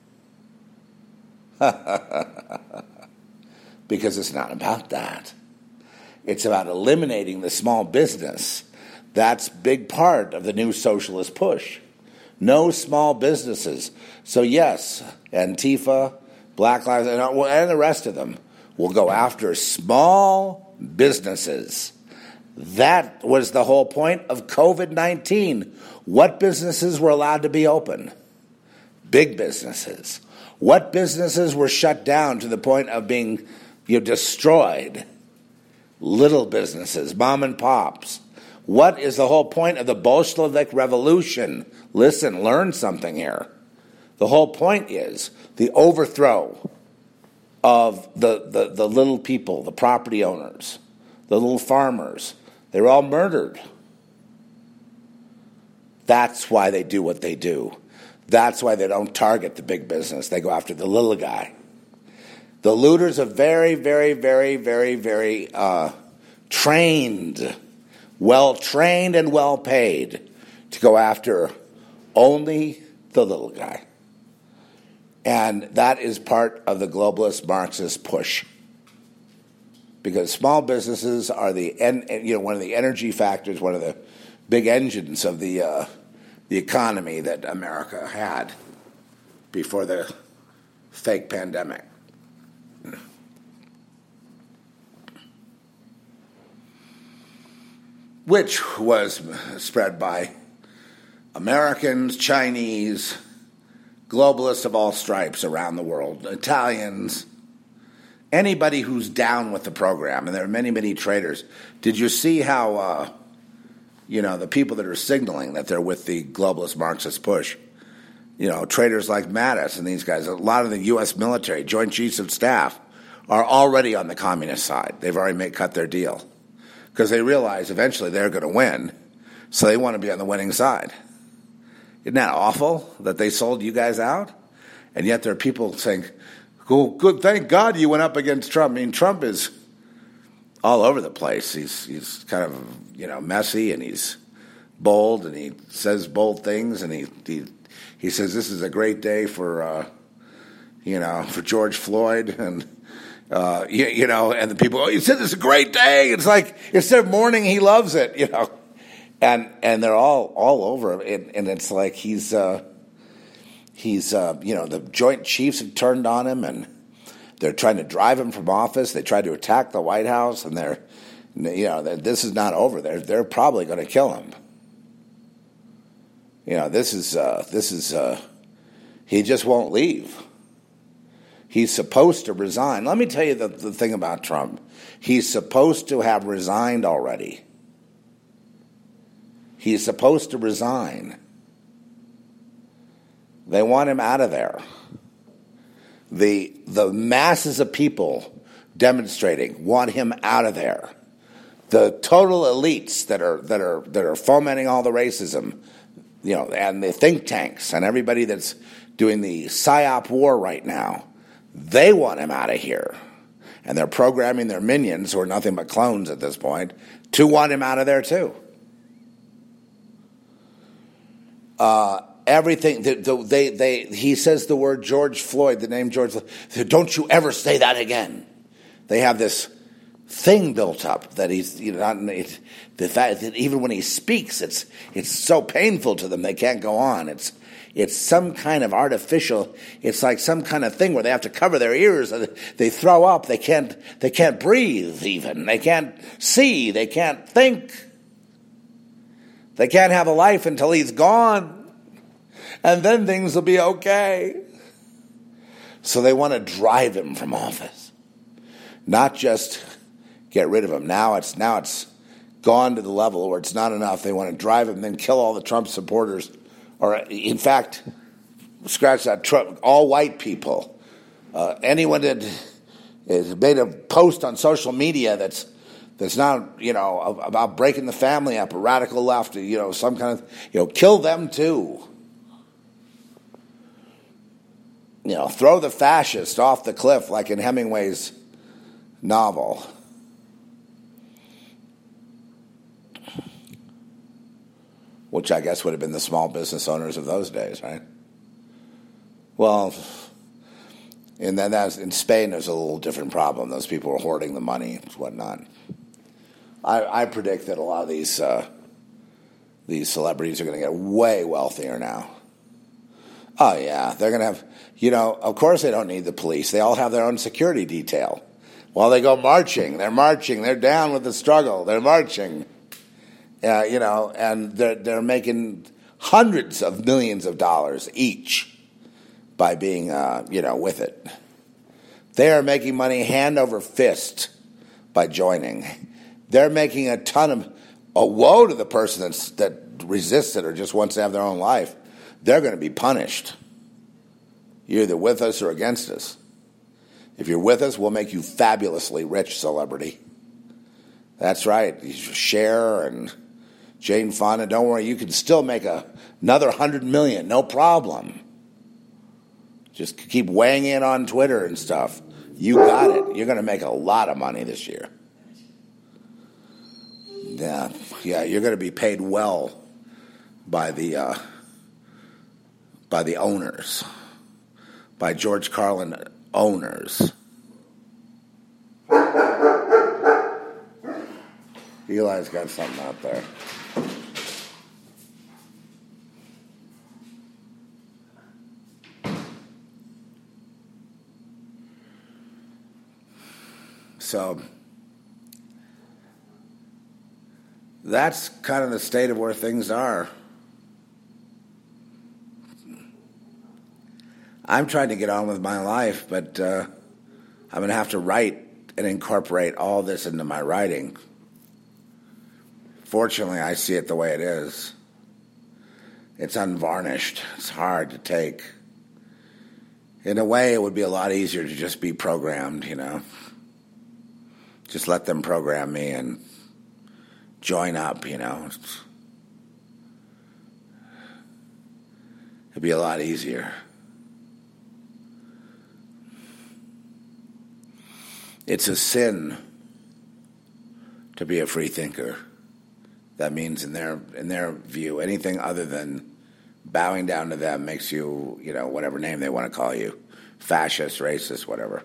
Because it's not about that. It's about eliminating the small business. That's a big part of the new socialist push. No small businesses. So yes, Antifa, Black Lives, and the rest of them will go after small businesses. That was the whole point of covid nineteen. What businesses were allowed to be open? Big businesses. What businesses were shut down to the point of being, you know, destroyed? Little businesses, mom and pops. What is the whole point of the Bolshevik Revolution? Listen, learn something here. The whole point is the overthrow of the, the, the little people, the property owners, the little farmers. They were all murdered. That's why they do what they do. That's why they don't target the big business. They go after the little guy. The looters are very, very, very, very, very uh, trained, well-trained and well-paid to go after only the little guy. And that is part of the globalist Marxist push. Because small businesses are the, en- you know, one of the energy factors, one of the big engines of the uh, the economy that America had before the fake pandemic. Which was spread by Americans, Chinese, globalists of all stripes around the world, Italians, anybody who's down with the program. And there are many, many traders. Did you see how, uh, you know, the people that are signaling that they're with the globalist Marxist push, you know, traders like Mattis and these guys, a lot of the U S military, Joint Chiefs of Staff, are already on the communist side. They've already made, cut their deal because they realize eventually they're going to win, so they want to be on the winning side. Isn't that awful that they sold you guys out? And yet there are people saying, "Well, good, thank God you went up against Trump." I mean, Trump is all over the place. He's he's kind of, you know, messy, and he's bold, and he says bold things, and he he, he says this is a great day for uh, you know for George Floyd, and uh, you, you know, and the people, oh, he said this is a great day. It's like instead of mourning, he loves it, you know, and and they're all all over it, and it's like he's. Uh, He's, uh, you know, the Joint Chiefs have turned on him, and they're trying to drive him from office. They tried to attack the White House, and they're, you know, they're, this is not over. They're they're probably going to kill him. You know, this is uh, this is uh, he just won't leave. He's supposed to resign. Let me tell you the, the thing about Trump. He's supposed to have resigned already. He's supposed to resign. They want him out of there. The the masses of people demonstrating want him out of there. The total elites that are that are that are fomenting all the racism, you know, and the think tanks and everybody that's doing the PSYOP war right now, they want him out of here. And they're programming their minions, who are nothing but clones at this point, to want him out of there too. Uh Everything they, they they he says the word George Floyd, the name George Floyd. Don't you ever say that again. They have this thing built up that he's, you know, not, it, the fact that even when he speaks, it's it's so painful to them they can't go on. It's it's some kind of artificial. It's like some kind of thing where they have to cover their ears. They throw up. They can't they can't breathe even. They can't see. They can't think. They can't have a life until he's gone. And then things will be okay. So they want to drive him from office, not just get rid of him. Now it's now it's gone to the level where it's not enough. They want to drive him, then kill all the Trump supporters, or in fact, scratch that, Trump, all white people. Uh, anyone that has made a post on social media that's that's not, you know, about breaking the family up, a radical left, you know, some kind of, you know, kill them too. You know, throw the fascist off the cliff like in Hemingway's novel. Which I guess would have been the small business owners of those days, right? Well, and then that's, in Spain there's a little different problem. Those people were hoarding the money and whatnot. I, I predict that a lot of these uh, these celebrities are going to get way wealthier now. Oh, yeah, they're going to have, you know, of course they don't need the police. They all have their own security detail. While they go marching, they're marching, they're down with the struggle, they're marching. Uh, you know, and they're, they're making hundreds of millions of dollars each by being, uh, you know, with it. They are making money hand over fist by joining. They're making a ton of, a woe to the person that's, that resists it or just wants to have their own life. They're going to be punished. You're either with us or against us. If you're with us, we'll make you fabulously rich, celebrity. That's right. Cher and Jane Fonda, don't worry, you can still make a, another hundred million, no problem. Just keep weighing in on Twitter and stuff. You got it. You're going to make a lot of money this year. Yeah, yeah, you're going to be paid well by the uh, by the owners, by George Carlin owners. Eli's got something out there. So that's kind of the state of where things are. I'm trying to get on with my life, but uh, I'm going to have to write and incorporate all this into my writing. Fortunately, I see it the way it is. It's unvarnished. It's hard to take. In a way, it would be a lot easier to just be programmed, you know. Just let them program me and join up, you know. It'd be a lot easier. It's a sin to be a free thinker. That means in their in their view, anything other than bowing down to them makes you, you know, whatever name they want to call you, fascist, racist, whatever.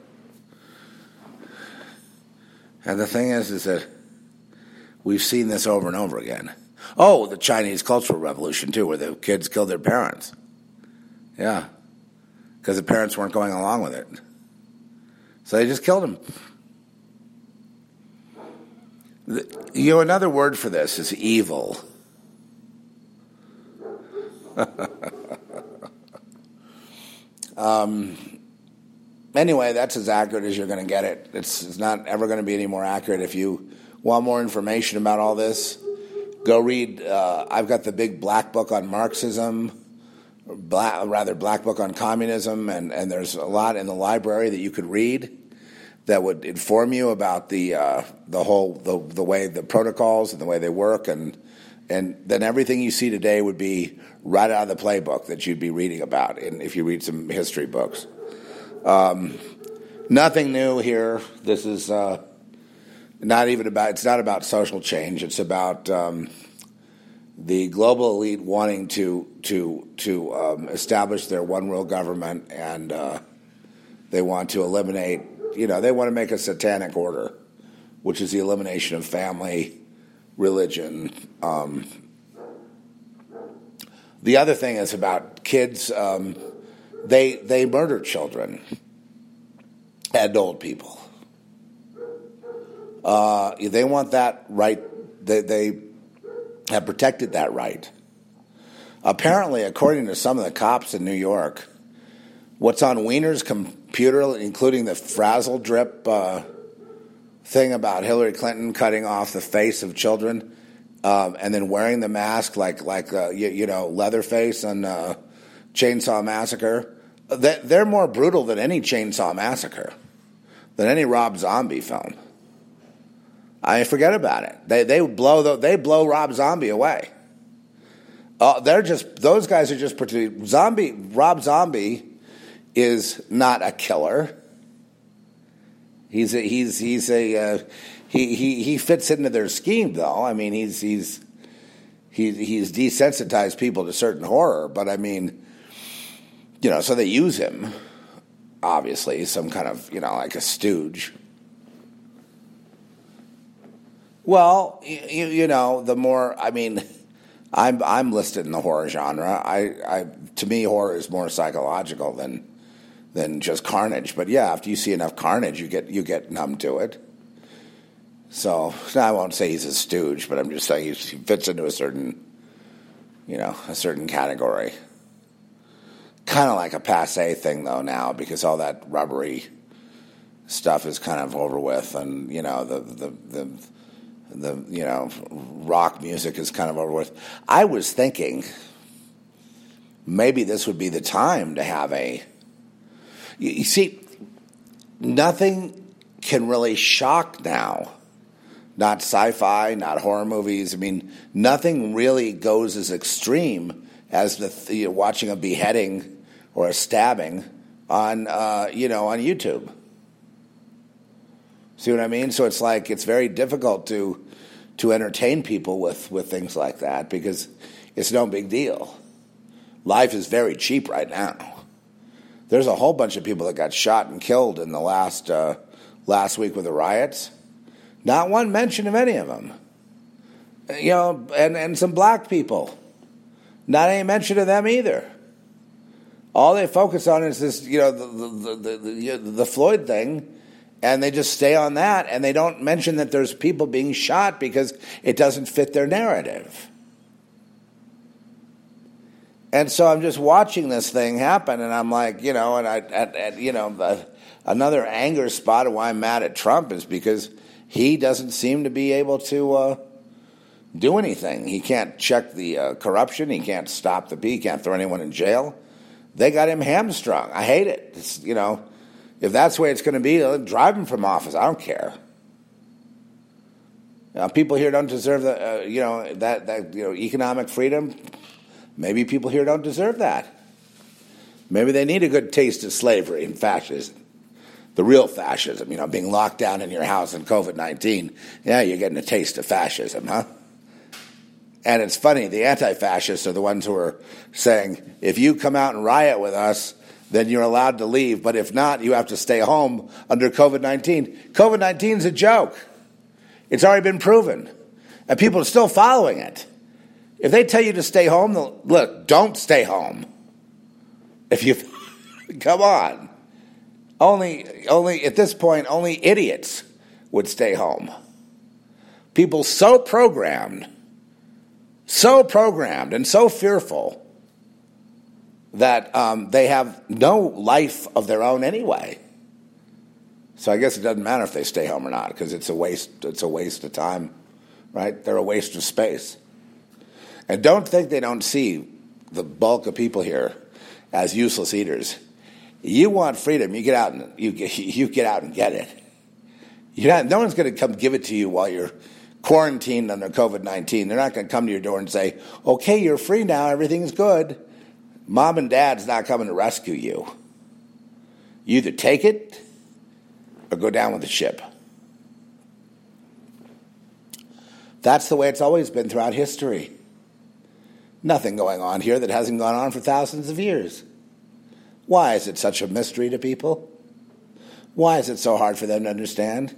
And the thing is, is that we've seen this over and over again. Oh, the Chinese Cultural Revolution, too, where the kids killed their parents. Yeah, because the parents weren't going along with it. So they just killed them. You know, another word for this is evil. um, anyway, that's as accurate as you're going to get it. It's, it's not ever going to be any more accurate. If you want more information about all this, go read. Uh, I've got the big black book on Marxism, or black, rather black book on communism, and, and there's a lot in the library that you could read that would inform you about the uh, the whole the the way the protocols and the way they work, and and then everything you see today would be right out of the playbook that you'd be reading about, in, if you read some history books. Um, nothing new here. This is uh, not even about. It's not about social change. It's about um, the global elite wanting to to to um, establish their one world government, and uh, they want to eliminate. You know, they want to make a satanic order, which is the elimination of family, religion. Um, the other thing is about kids. Um, they they murder children and old people. Uh, they want that right. They, they have protected that right. Apparently, according to some of the cops in New York, what's on Weiner's computer, including the frazzle drip uh, thing about Hillary Clinton cutting off the face of children um, and then wearing the mask like like uh, you, you know Leatherface on uh, Chainsaw Massacre, they're more brutal than any Chainsaw Massacre, than any Rob Zombie film. I forget about it. They they blow the, they blow Rob Zombie away. Uh, they're just those guys are just pretty zombie. Rob Zombie is not a killer. He's a, he's he's a uh, he he he fits into their scheme though. I mean he's he's he he's desensitized people to certain horror, but I mean, you know, so they use him. Obviously, some kind of you know like a stooge. Well, you, you know, the more I mean, I'm I'm listed in the horror genre. I, I to me, horror is more psychological than than just carnage. But yeah, after you see enough carnage, you get you get numb to it. So I won't say he's a stooge, but I'm just saying he fits into a certain, you know, a certain category. Kind of like a passé thing though now, because all that rubbery stuff is kind of over with, and you know the the the. The you know rock music is kind of over with. I was thinking maybe this would be the time to have a. You, you see, nothing can really shock now. Not sci-fi, not horror movies. I mean, nothing really goes as extreme as the you know, watching a beheading or a stabbing on uh, you know on YouTube. See what I mean? So it's like it's very difficult to to entertain people with, with things like that because it's no big deal. Life is very cheap right now. There's a whole bunch of people that got shot and killed in the last uh, last week with the riots. Not one mention of any of them. You know, and, and some black people. Not any mention of them either. All they focus on is this, you know, the the, the, the, the Floyd thing, and they just stay on that, and they don't mention that there's people being shot because it doesn't fit their narrative. And so I'm just watching this thing happen, and I'm like, you know, and I, at, at, you know, the, another anger spot of why I'm mad at Trump is because he doesn't seem to be able to uh, do anything. He can't check the uh, corruption. He can't stop the beat. He can't throw anyone in jail. They got him hamstrung. I hate it. It's, you know, if that's the way it's going to be, drive him from office. I don't care. You know, people here don't deserve the, uh, you know, that that you know economic freedom. Maybe people here don't deserve that. Maybe they need a good taste of slavery and fascism. The real fascism, you know, being locked down in your house in COVID nineteen. Yeah, you're getting a taste of fascism, huh? And it's funny, the anti-fascists are the ones who are saying, if you come out and riot with us, then you're allowed to leave. But if not, you have to stay home under COVID nineteen. COVID nineteen is a joke. It's already been proven. And people are still following it. If they tell you to stay home, look, don't stay home. If you, come on. Only, only at this point, only idiots would stay home. People so programmed, so programmed and so fearful that um, they have no life of their own anyway. So I guess it doesn't matter if they stay home or not because it's a waste. It's a waste of time, right? They're a waste of space. And don't think they don't see the bulk of people here as useless eaters. You want freedom, you get out and you get, you get out and get it. You're not, no one's going to come give it to you while you're quarantined under COVID nineteen. They're not going to come to your door and say, okay, you're free now, everything's good. Mom and dad's not coming to rescue you. You either take it or go down with the ship. That's the way it's always been throughout history. Nothing going on here that hasn't gone on for thousands of years. Why is it such a mystery to people? Why is it so hard for them to understand?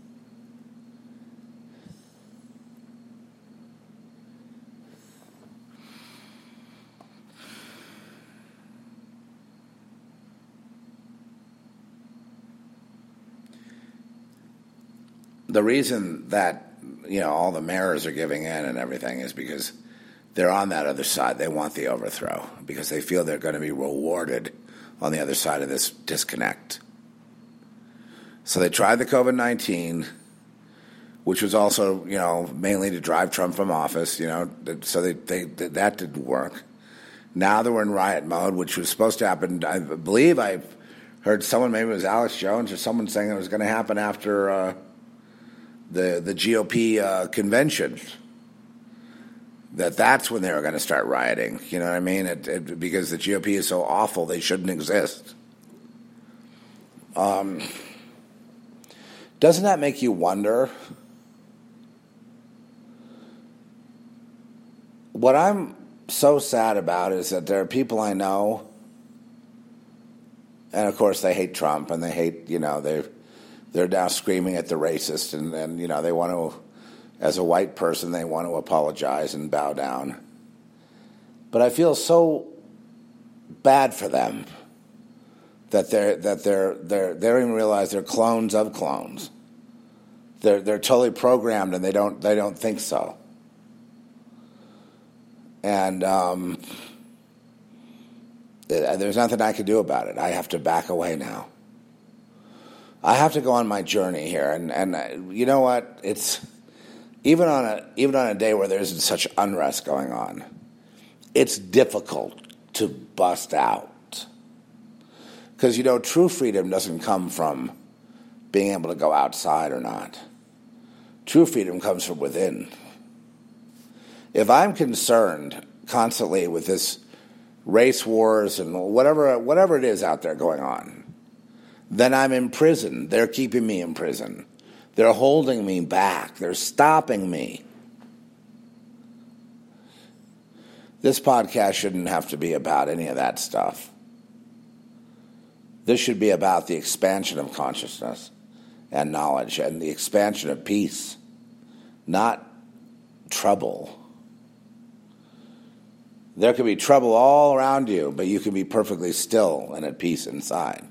The reason that, you know, all the mayors are giving in and everything is because they're on that other side. They want the overthrow because they feel they're going to be rewarded on the other side of this disconnect. So they tried the COVID nineteen, which was also, you know, mainly to drive Trump from office, you know, so they, they that didn't work. Now that we're in riot mode, which was supposed to happen, I believe I heard someone, maybe it was Alex Jones or someone saying it was going to happen after uh, the, the G O P uh, convention. That that's when they were going to start rioting. You know what I mean? It, it, because the G O P is so awful, they shouldn't exist. Um, doesn't that make you wonder? What I'm so sad about is that there are people I know, and of course they hate Trump, and they hate, you know, they're, they're now screaming at the racist, and, and you know, they want to, as a white person, they want to apologize and bow down. But I feel so bad for them that they're that they're they're they don't even realize they're clones of clones. They're they're totally programmed and they don't they don't think so. And um, there's nothing I can do about it. I have to back away now. I have to go on my journey here, and and you know what? It's Even on a even on a day where there isn't such unrest going on, it's difficult to bust out. Because, you know, true freedom doesn't come from being able to go outside or not. True freedom comes from within. If I'm concerned constantly with this race wars and whatever whatever it is out there going on, then I'm in prison. They're keeping me in prison. They're holding me back. They're stopping me. This podcast shouldn't have to be about any of that stuff. This should be about the expansion of consciousness and knowledge and the expansion of peace, not trouble. There could be trouble all around you, but you can be perfectly still and at peace inside.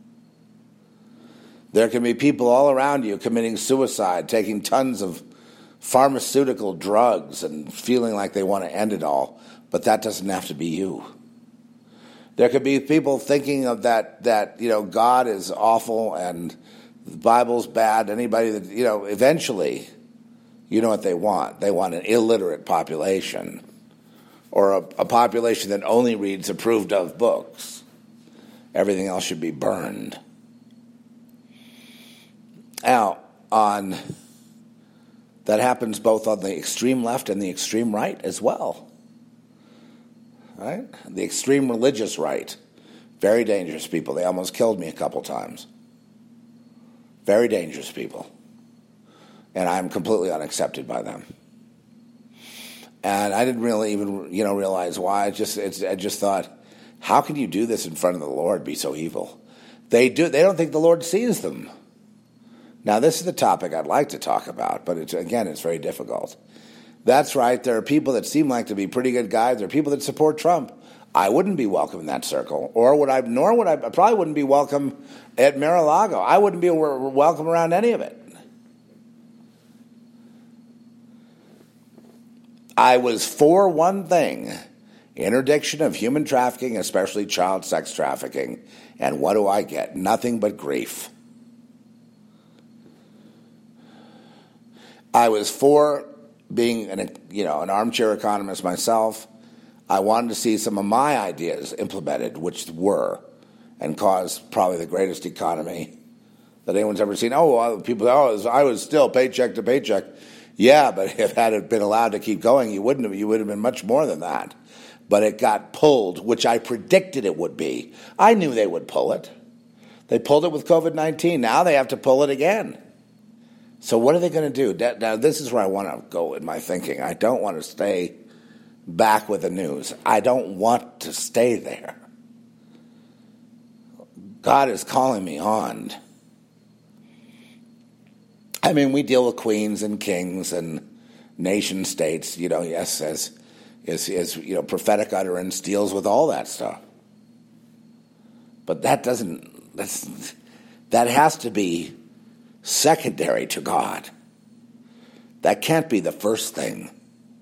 There can be people all around you committing suicide, taking tons of pharmaceutical drugs and feeling like they want to end it all, but that doesn't have to be you. There could be people thinking of that, that, you know, God is awful and the Bible's bad. Anybody that, you know, eventually, you know what they want. They want an illiterate population or a, a population that only reads approved of books. Everything else should be burned. Now, on that happens both on the extreme left and the extreme right as well. Right? The extreme religious right. Very dangerous people. They almost killed me a couple times. Very dangerous people. And I'm completely unaccepted by them. And I didn't really even, you know, realize why. I just, it's, I just thought, how can you do this in front of the Lord, be so evil? They do. They don't think the Lord sees them. Now, this is the topic I'd like to talk about, but it's, again, it's very difficult. That's right. There are people that seem like to be pretty good guys. There are people that support Trump. I wouldn't be welcome in that circle, or would I? Nor would I. I probably wouldn't be welcome at Mar-a-Lago. I wouldn't be welcome around any of it. I was for one thing: interdiction of human trafficking, especially child sex trafficking. And what do I get? Nothing but grief. I was for being an, you know, an armchair economist myself. I wanted to see some of my ideas implemented, which were, and caused probably the greatest economy that anyone's ever seen. Oh, people, oh, I was still paycheck to paycheck. Yeah, but if had it been allowed to keep going, you wouldn't have. You would have been much more than that. But it got pulled, which I predicted it would be. I knew they would pull it. They pulled it with covid nineteen. Now they have to pull it again. So what are they going to do? Now, this is where I want to go in my thinking. I don't want to stay back with the news. I don't want to stay there. God is calling me on. I mean, we deal with queens and kings and nation states, you know, yes, as, as, as you know, prophetic utterance deals with all that stuff. But that doesn't, that's, that has to be secondary to God. That can't be the first thing.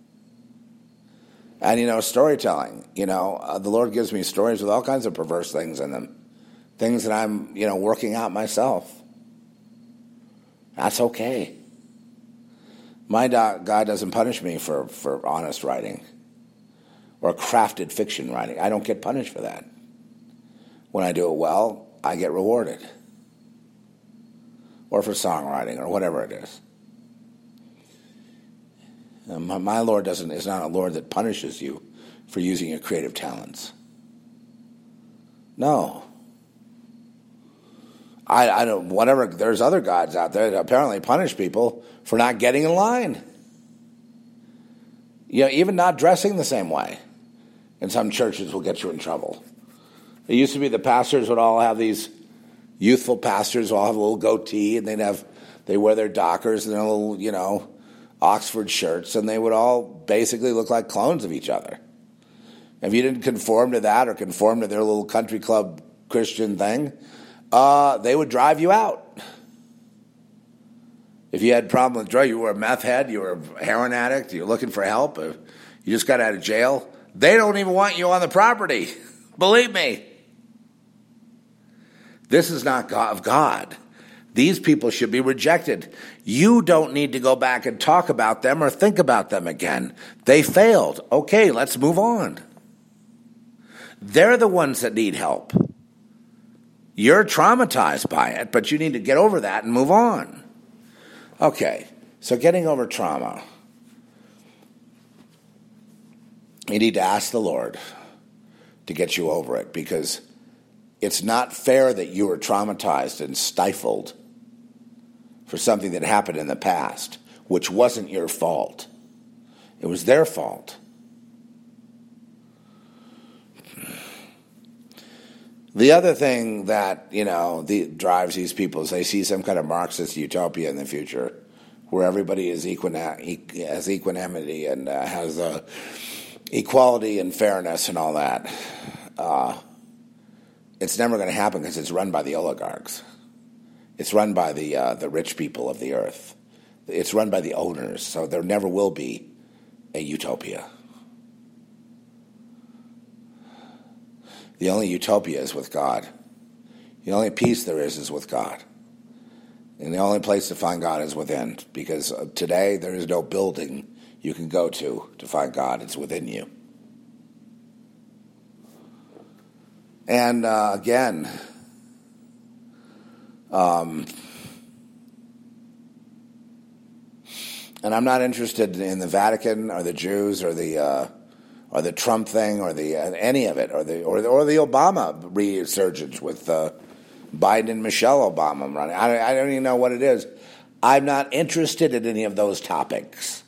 And, you know, storytelling, you know, uh, the Lord gives me stories with all kinds of perverse things in them. Things that I'm, you know, working out myself. That's okay. My do- God doesn't punish me for, for honest writing or crafted fiction writing. I don't get punished for that. When I do it well, I get rewarded. Or for songwriting, or whatever it is. And my, my Lord doesn't is not a Lord that punishes you for using your creative talents. No. I, I don't. Whatever. There's other gods out there that apparently punish people for not getting in line. You know, even not dressing the same way. In some churches, will get you in trouble. It used to be the pastors would all have these. Youthful pastors all have a little goatee, and they'd have they wear their Dockers and their little, you know, Oxford shirts, and they would all basically look like clones of each other. If you didn't conform to that or conform to their little country club Christian thing, uh, they would drive you out. If you had a problem with drugs, you were a meth head, you were a heroin addict, you're looking for help, you just got out of jail, they don't even want you on the property. Believe me. This is not God of God. These people should be rejected. You don't need to go back and talk about them or think about them again. They failed. Okay, let's move on. They're the ones that need help. You're traumatized by it, but you need to get over that and move on. Okay, so getting over trauma. You need to ask the Lord to get you over it, because it's not fair that you were traumatized and stifled for something that happened in the past, which wasn't your fault. It was their fault. The other thing that, you know, the, drives these people is they see some kind of Marxist utopia in the future where everybody is equina- has equanimity and uh, has uh, equality and fairness and all that. Uh, it's never going to happen because it's run by the oligarchs. It's run by the uh, the rich people of the earth. It's run by the owners, so there never will be a utopia. The only utopia is with God. The only peace there is is with God. And the only place to find God is within, because today there is no building you can go to to find God. It's within you. And uh, again, um, and I'm not interested in the Vatican or the Jews or the uh, or the Trump thing or the uh, any of it or the or the, or the Obama resurgence with uh, Biden and Michelle Obama running. I, I don't even know what it is. I'm not interested in any of those topics.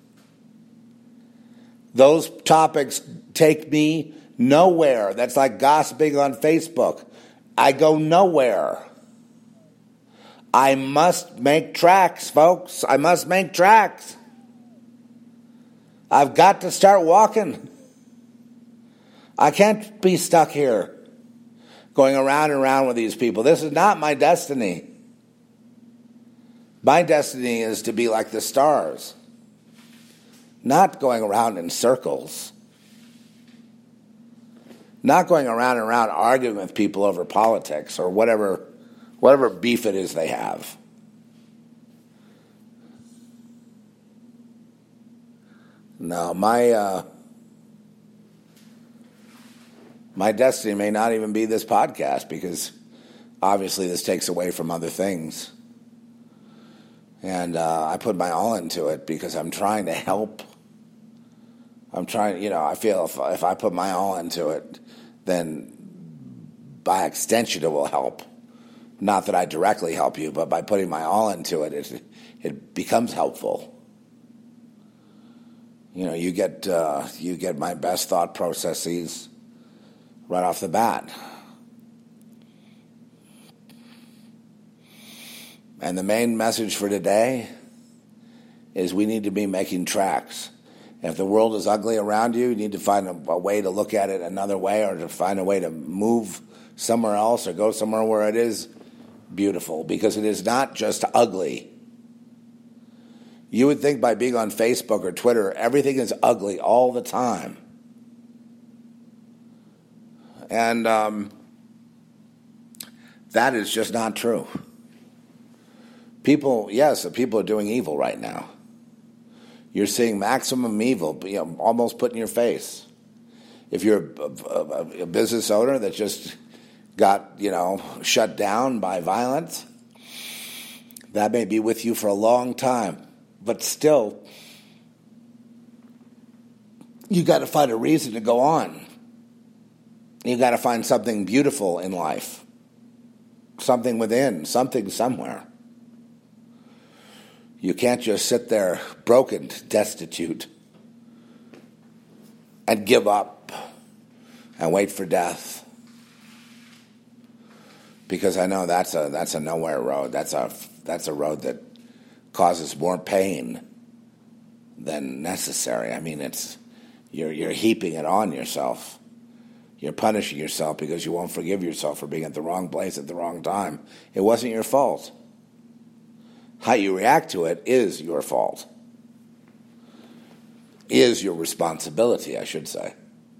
Those topics take me nowhere. That's like gossiping on Facebook. I go nowhere. I must make tracks, folks. I must make tracks. I've got to start walking. I can't be stuck here going around and around with these people. This is not my destiny. My destiny is to be like the stars, not going around in circles, not going around and around arguing with people over politics or whatever whatever beef it is they have. No, my uh, my destiny may not even be this podcast, because obviously this takes away from other things. And uh, I put my all into it because I'm trying to help. I'm trying, you know, I feel if, if I put my all into it, then by extension it will help. Not that I directly help you, but by putting my all into it, it, it becomes helpful. You know, you get uh, you get my best thought processes right off the bat. And the main message for today is we need to be making tracks. If the world is ugly around you, you need to find a, a way to look at it another way, or to find a way to move somewhere else or go somewhere where it is beautiful, because it is not just ugly. You would think by being on Facebook or Twitter, everything is ugly all the time. And um, that is just not true. People, yes, people are doing evil right now. You're seeing maximum evil, you know, almost put in your face. If you're a, a, a business owner that just got, you know, shut down by violence, that may be with you for a long time. But still, you got to find a reason to go on. You got to find something beautiful in life, something within, something somewhere. You can't just sit there broken, destitute, and give up and wait for death. Because I know that's a that's a nowhere road. That's a that's a road that causes more pain than necessary. I mean, it's you're you're heaping it on yourself. You're punishing yourself because you won't forgive yourself for being at the wrong place at the wrong time. It wasn't your fault. How you react to it is your fault. Is your responsibility, I should say.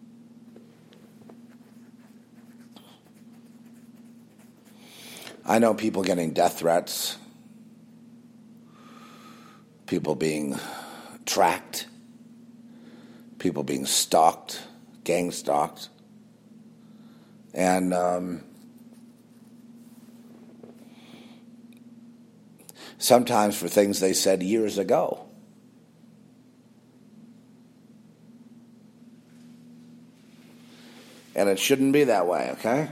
I know people getting death threats, people being tracked, people being stalked, gang stalked, and um, sometimes for things they said years ago. And it shouldn't be that way, okay?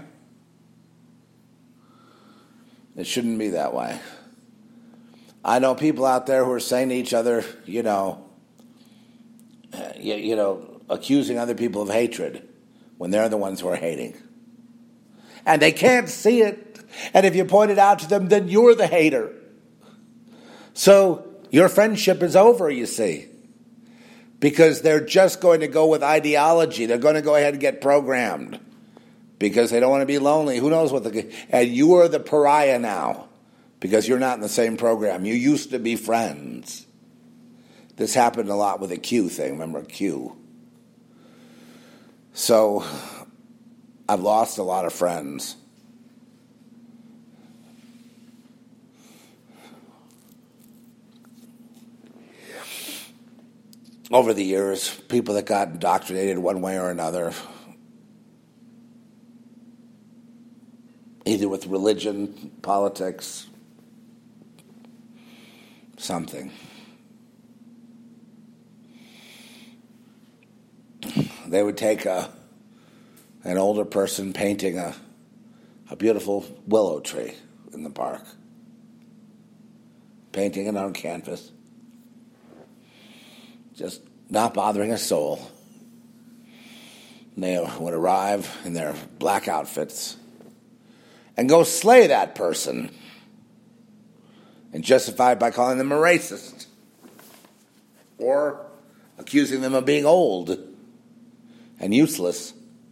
It shouldn't be that way. I know people out there who are saying to each other, you know, you, you know, accusing other people of hatred when they're the ones who are hating. and they can't see it. And if you point it out to them, then you're the hater. So your friendship is over, you see, because they're just going to go with ideology. They're going to go ahead and get programmed because they don't want to be lonely. Who knows what the... And you are the pariah now because you're not in the same program. You used to be friends. This happened a lot with the Q thing. Remember Q? So I've lost a lot of friends. Over the years, people that got indoctrinated one way or another, either with religion, politics, something. They would take a an older person painting a a beautiful willow tree in the park, painting it on canvas, just not bothering a soul. And they would arrive in their black outfits and go slay that person and justify it by calling them a racist or accusing them of being old and useless,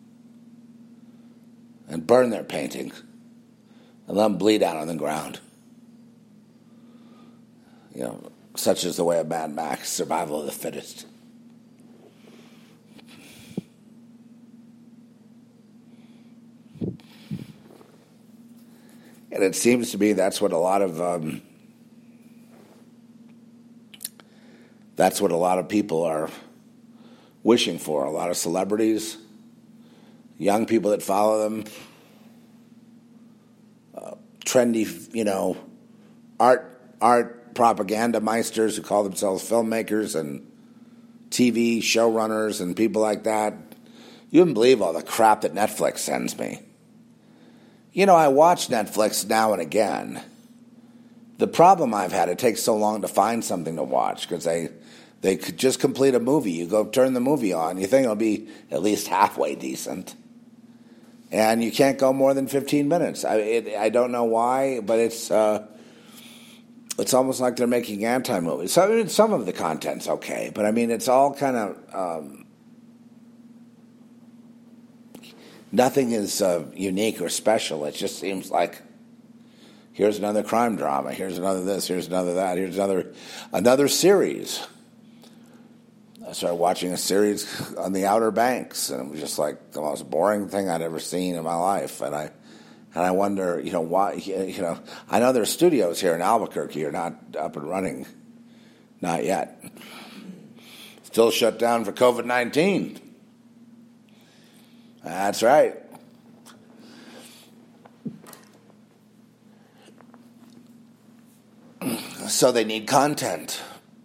and burn their painting and let them bleed out on the ground. You know, such is the way of Mad Max, survival of the fittest. And it seems to me that's what a lot of um, that's what a lot of people are wishing for. A lot of celebrities, young people that follow them, uh, trendy, you know, art art propaganda meisters who call themselves filmmakers and T V showrunners and people like that. You wouldn't believe all the crap that Netflix sends me. You know, I watch Netflix now and again. The problem I've had, it takes so long to find something to watch because they they could just complete a movie. You go turn the movie on, you think it'll be at least halfway decent, and you can't go more than fifteen minutes. I it, I don't know why, but it's uh, it's almost like they're making anti-movies. So, I mean, some of the content's okay, but I mean, it's all kind of um, nothing is uh, unique or special. It just seems like here's another crime drama, here's another this, here's another that, here's another another series. I started watching a series on the Outer Banks, and it was just like the most boring thing I'd ever seen in my life. And I and I wonder, you know, why? You know, I know there's studios here in Albuquerque are not up and running, not yet. Still shut down for COVID nineteen. That's right. So they need content.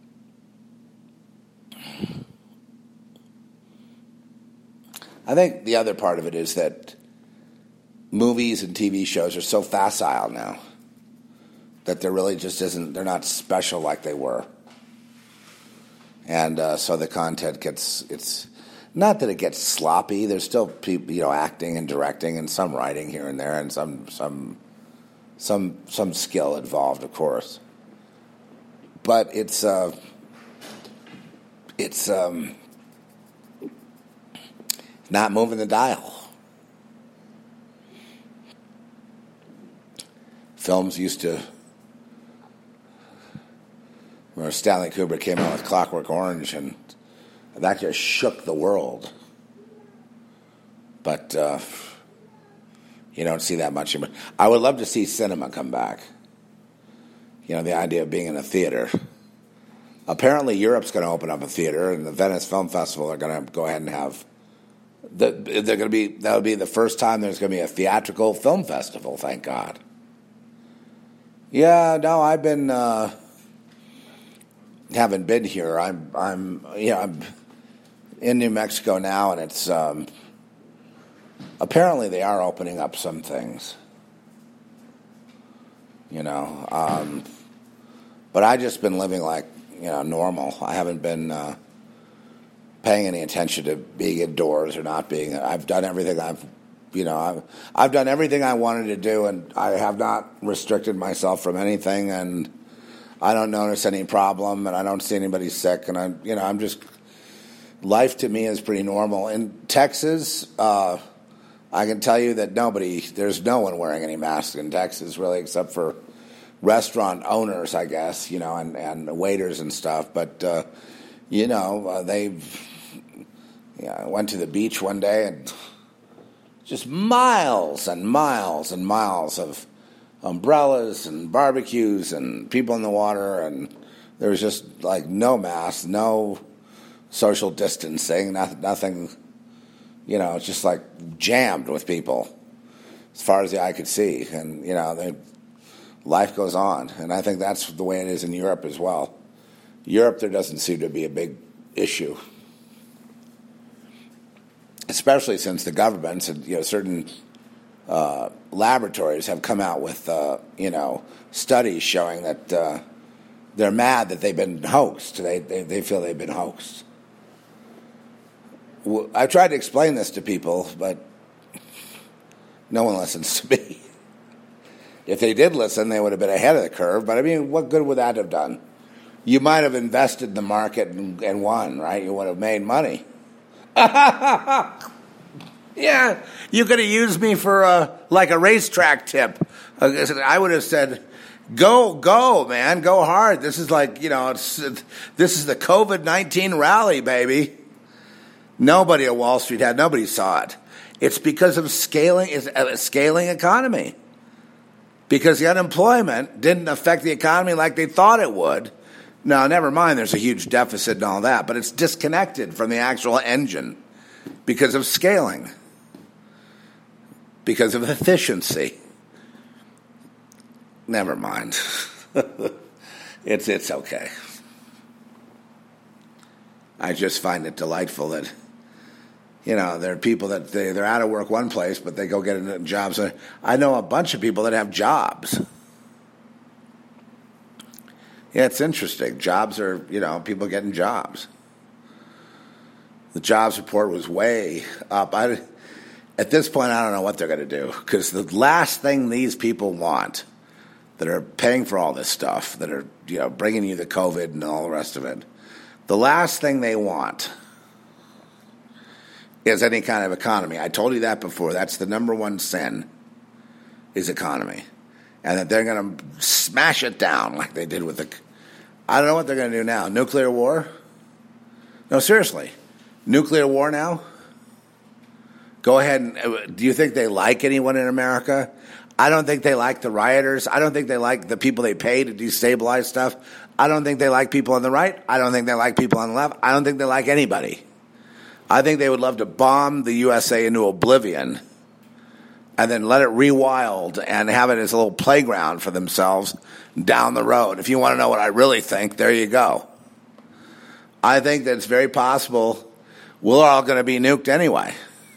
I think the other part of it is that movies and T V shows are so facile now that there really just isn't, they're not special like they were. And uh, so the content gets, it's not that it gets sloppy. There's still people, you know, acting and directing and some writing here and there and some some some some skill involved, of course. But it's uh, it's um, not moving the dial. Films used to, remember Stanley Kubrick came out with Clockwork Orange, and that just shook the world. But uh, you don't see that much anymore. I would love to see cinema come back. You know, the idea of being in a theater. Apparently Europe's going to open up a theater, and the Venice Film Festival are going to go ahead and have, the, they're going to be, that'll be the first time there's going to be a theatrical film festival, thank God. Yeah, no, I've been, uh, haven't been here. I'm, I'm, you know, I'm in New Mexico now, and it's, um, apparently they are opening up some things. You know, um, but I just been living like, you know, normal. I haven't been uh, paying any attention to being indoors or not being. I've done everything I've you know, I've, I've done everything I wanted to do, and I have not restricted myself from anything, and I don't notice any problem, and I don't see anybody sick, and I, you know, I'm just, life to me is pretty normal. In Texas, uh, I can tell you that nobody, there's no one wearing any masks in Texas, really, except for restaurant owners, I guess, you know, and, and waiters and stuff. But, uh, you know, uh, they've, yeah, I went to the beach one day and just miles and miles and miles of umbrellas and barbecues and people in the water. And there was just like no masks, no social distancing, nothing, nothing, you know, it's just like jammed with people as far as the eye could see. And, you know, they, life goes on, and I think that's the way it is in Europe as well. Europe, there doesn't seem to be a big issue, especially since the governments and, you know, certain uh, laboratories have come out with, uh, you know, studies showing that uh, they're mad that they've been hoaxed. They, they they feel they've been hoaxed. I've tried to explain this to people, but no one listens to me. If they did listen, they would have been ahead of the curve. But, I mean, what good would that have done? You might have invested in the market and, and won, right? You would have made money. Yeah, you could have used me for, uh, like, a racetrack tip. I would have said, go, go, man, go hard. This is like, you know, it's, this is the covid nineteen rally, baby. Nobody at Wall Street had, nobody saw it. It's because of scaling, it's a scaling economy. Because the unemployment didn't affect the economy like they thought it would. Now, never mind, there's a huge deficit and all that, but it's disconnected from the actual engine because of scaling, because of efficiency. Never mind. it's it's okay. I just find it delightful that, you know, there are people that they, they're out of work one place, but they go get jobs. I know a bunch of people that have jobs. Yeah, it's interesting. Jobs are, you know, people getting jobs. The jobs report was way up. I, at this point, I don't know what they're going to do, because the last thing these people want that are paying for all this stuff, that are, you know, bringing you the COVID and all the rest of it, the last thing they want is any kind of economy. I told you that before. That's the number one sin, is economy. And that they're going to smash it down like they did with the... I don't know what they're going to do now. Nuclear war? No, seriously. Nuclear war now? Go ahead and... Do you think they like anyone in America? I don't think they like the rioters. I don't think they like the people they pay to destabilize stuff. I don't think they like people on the right. I don't think they like people on the left. I don't think they like anybody. I think they would love to bomb the U S A into oblivion and then let it rewild and have it as a little playground for themselves down the road. If you want to know what I really think, there you go. I think that it's very possible we're all going to be nuked anyway.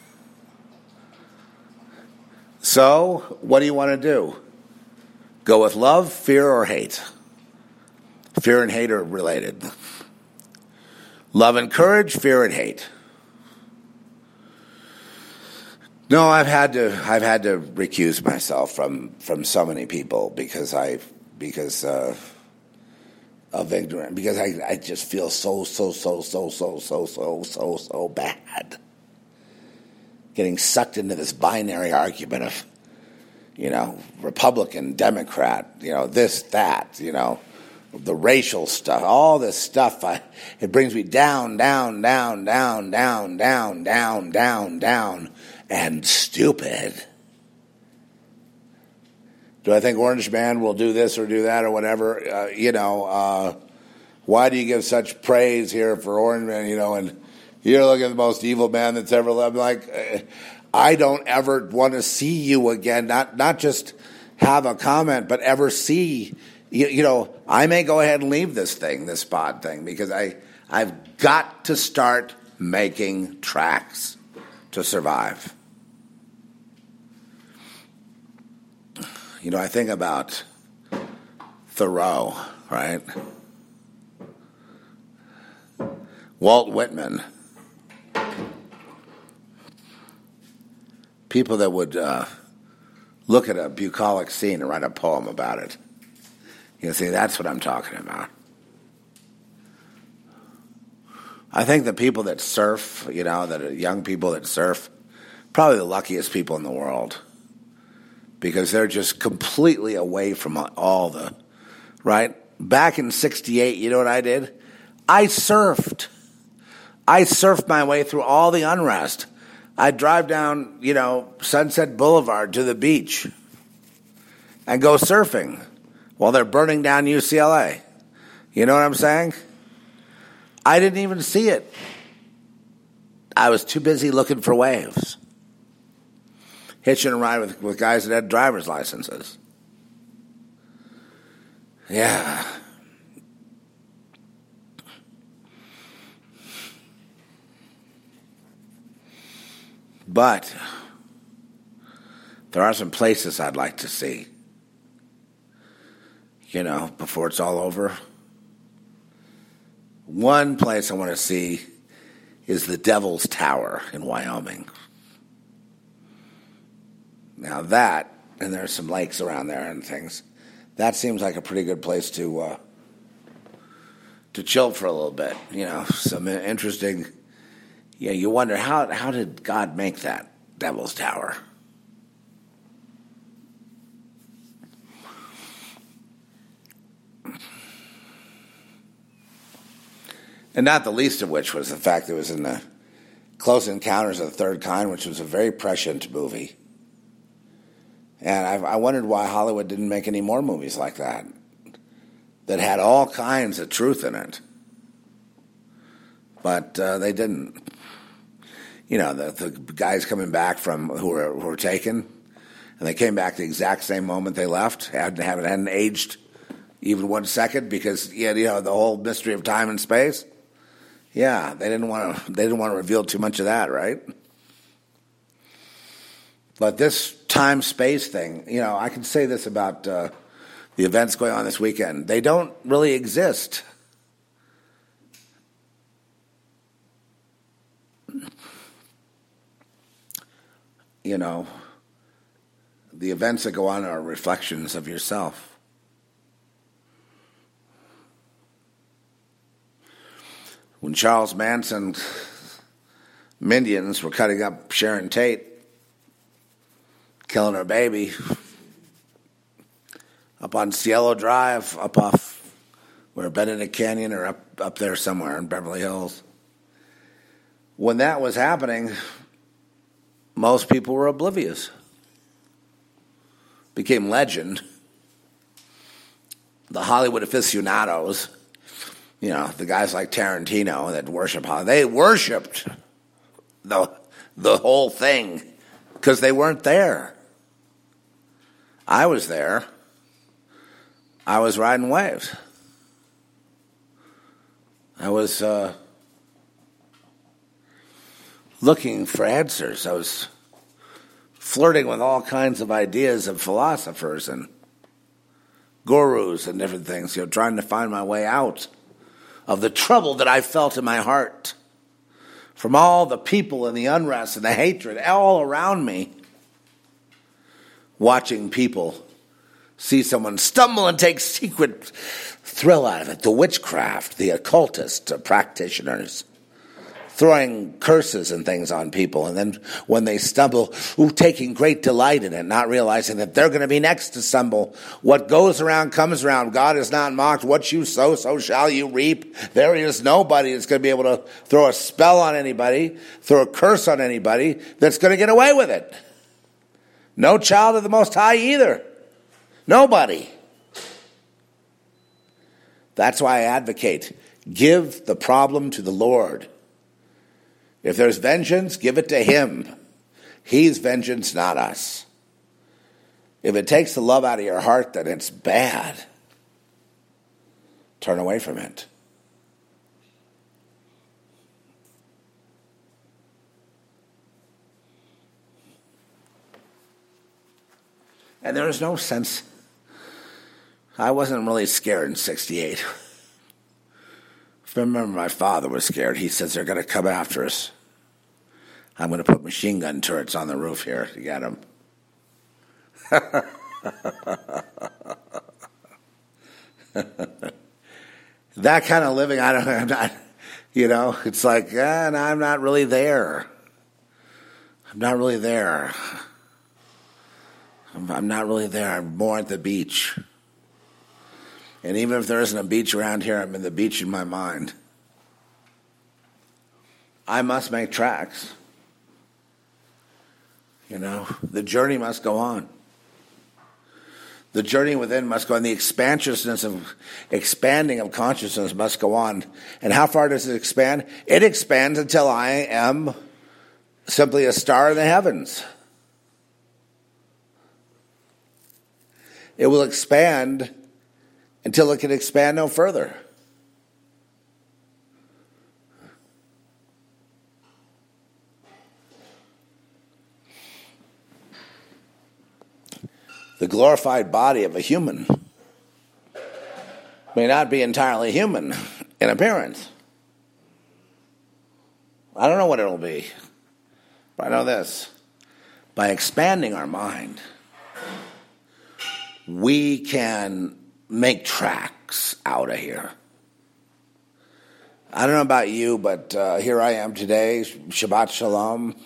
So, what do you want to do? Go with love, fear, or hate? Fear and hate are related. Love and courage, fear and hate. No, I've had to. I've had to recuse myself from, from so many people because I because uh, of ignorance. Because I, I just feel so so so so so so so so so bad. Getting sucked into this binary argument of, you know, Republican, Democrat, you know, this, that, you know, the racial stuff, all this stuff. I, it brings me down, down, down, down, down, down, down, down, down. And stupid. Do I think Orange Man will do this or do that or whatever? Uh, you know, uh, why do you give such praise here for Orange Man? You know, and you're looking at the most evil man that's ever lived. Like, uh, I don't ever want to see you again. Not not just have a comment, but ever see. You, you know, I may go ahead and leave this thing, this pod thing, because I I've got to start making tracks to survive. You know, I think about Thoreau, right? Walt Whitman. people that would uh, look at a bucolic scene and write a poem about it. You see, that's what I'm talking about. I think the people that surf, you know, that are young people that surf, probably the luckiest people in the world, because they're just completely away from all the, right? Back in sixty-eight, you know what I did? I surfed. I surfed my way through all the unrest. I'd drive down, you know, Sunset Boulevard to the beach and go surfing while they're burning down U C L A. You know what I'm saying? I didn't even see it. I was too busy looking for waves. Hitching a ride with, with guys that had driver's licenses. Yeah. But there are some places I'd like to see, you know, before it's all over. One place I want to see is the Devil's Tower in Wyoming. Now that, and there's some lakes around there and things, that seems like a pretty good place to uh, to chill for a little bit. You know, some interesting. Yeah, you wonder how how did God make that Devil's Tower? And not the least of which was the fact that it was in the Close Encounters of the Third Kind, which was a very prescient movie. And I, I wondered why Hollywood didn't make any more movies like that, that had all kinds of truth in it. But uh, they didn't. You know, the, the guys coming back from who were, who were taken, and they came back the exact same moment they left, hadn't, hadn't aged even one second because, you know, the whole mystery of time and space. Yeah, they didn't want to. They didn't want to reveal too much of that, right? But this time-space thing, you know, I can say this about uh, the events going on this weekend. They don't really exist. You know, the events that go on are reflections of yourself. When Charles Manson minions were cutting up Sharon Tate, killing her baby, up on Cielo Drive, up off where Benedict Canyon or up, up there somewhere in Beverly Hills. When that was happening, most people were oblivious. Became legend. The Hollywood aficionados, you know, the guys like Tarantino that worship Hollywood, they worshipped the, the whole thing because they weren't there. I was there. I was riding waves. I was uh, looking for answers. I was flirting with all kinds of ideas of philosophers and gurus and different things, you know, trying to find my way out of the trouble that I felt in my heart from all the people and the unrest and the hatred all around me. Watching people see someone stumble and take secret thrill out of it. The witchcraft, the occultist practitioners, throwing curses and things on people. And then when they stumble, ooh, taking great delight in it, not realizing that they're going to be next to stumble. What goes around comes around. God is not mocked. What you sow, so shall you reap. There is nobody that's going to be able to throw a spell on anybody, throw a curse on anybody that's going to get away with it. No child of the Most High either. Nobody. That's why I advocate, give the problem to the Lord. If there's vengeance, give it to him. He's vengeance, not us. If it takes the love out of your heart, then it's bad. Turn away from it. And there was no sense. I wasn't really scared in sixty-eight. I remember my father was scared. He says they're going to come after us. I'm going to put machine gun turrets on the roof here to get them. That kind of living, I don't, I'm not, you know, it's like, eh, no, I'm not really there. I'm not really there. I'm, I'm not really there. I'm more at the beach. And even if there isn't a beach around here, I'm in the beach in my mind. I must make tracks. You know, the journey must go on. The journey within must go on. The expansiousness of expanding of consciousness must go on. And how far does it expand? It expands until I am simply a star in the heavens. It will expand until it can expand no further. The glorified body of a human may not be entirely human in appearance. I don't know what it'll be, but I know this. By expanding our mind, we can make tracks out of here. I don't know about you, but uh, here I am today, Shabbat Shalom.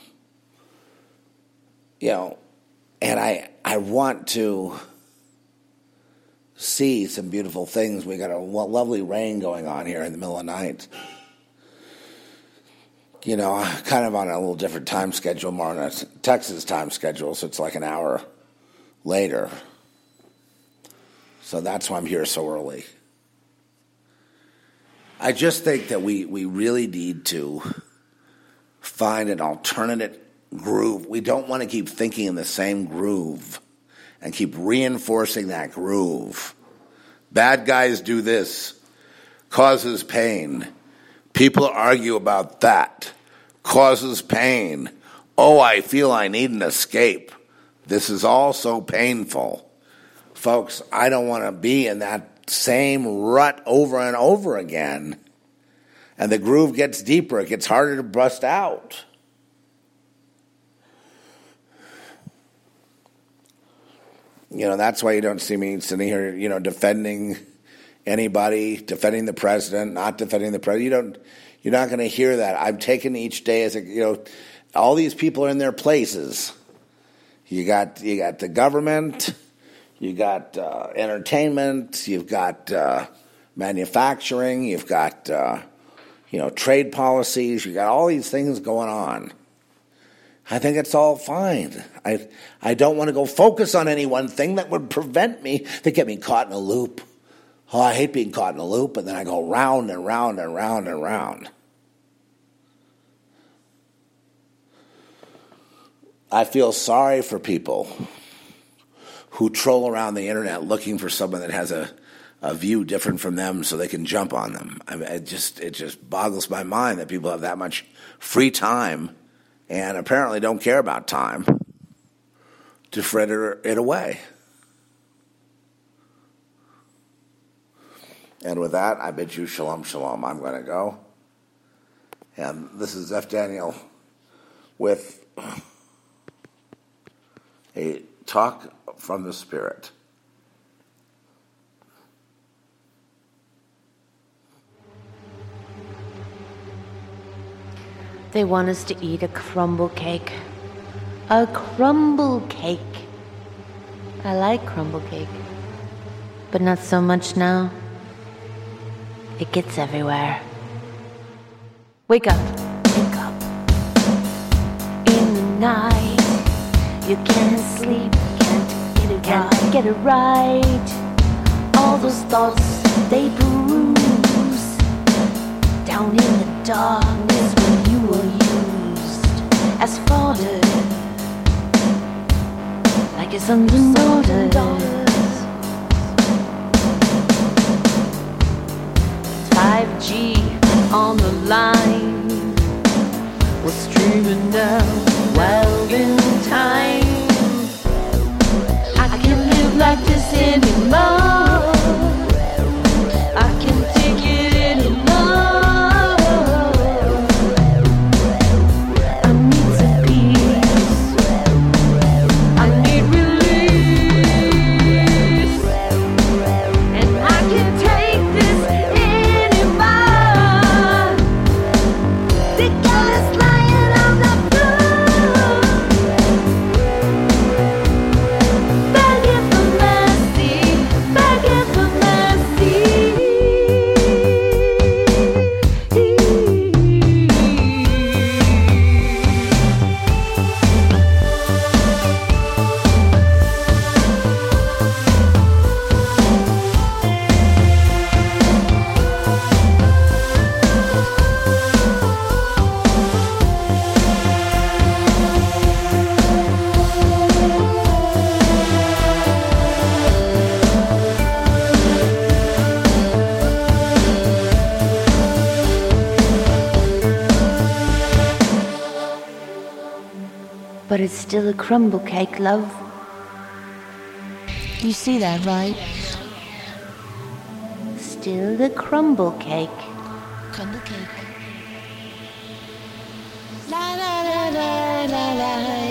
You know, and I I want to see some beautiful things. We got a lovely rain going on here in the middle of the night. You know, kind of on a little different time schedule, more on a Texas time schedule, so it's like an hour later. So that's why I'm here so early. I just think that we, we really need to find an alternative groove. We don't want to keep thinking in the same groove and keep reinforcing that groove. Bad guys do this, causes pain. People argue about that, causes pain. Oh, I feel I need an escape. This is all so painful. Folks, I don't want to be in that same rut over and over again. And the groove gets deeper. It gets harder to bust out. You know, that's why you don't see me sitting here, you know, defending anybody, defending the president, not defending the president. You don't, you're not going to hear that. I've taken each day as a, you know, all these people are in their places. You got, you got the government, you got uh, entertainment, you've got uh, manufacturing, you've got, uh, you know, trade policies, you got all these things going on. I think it's all fine. I I don't want to go focus on any one thing that would prevent me, that get me caught in a loop. Oh, I hate being caught in a loop, and then I go round and round and round and round. I feel sorry for people who troll around the internet looking for someone that has a, a view different from them so they can jump on them. I mean, it just it just boggles my mind that people have that much free time and apparently don't care about time to fritter it away. And with that, I bid you shalom, shalom. I'm going to go. And this is Zeph Daniel with a talk from the Spirit. They want us to eat a crumble cake. A crumble cake. I like crumble cake, but not so much now. It gets everywhere. Wake up, wake up. In the night, you can't sleep, can't get it can't right. Get it right. All those thoughts, they bruise down in the darkness when you were used as fodder, like your sons and daughters. five G on the line, we're streaming down well in time. I can't live like this anymore. I can't take it anymore. I need to But it's still a crumble cake, love. You see that, right? Still a crumble cake. Crumble cake. La la la la la la.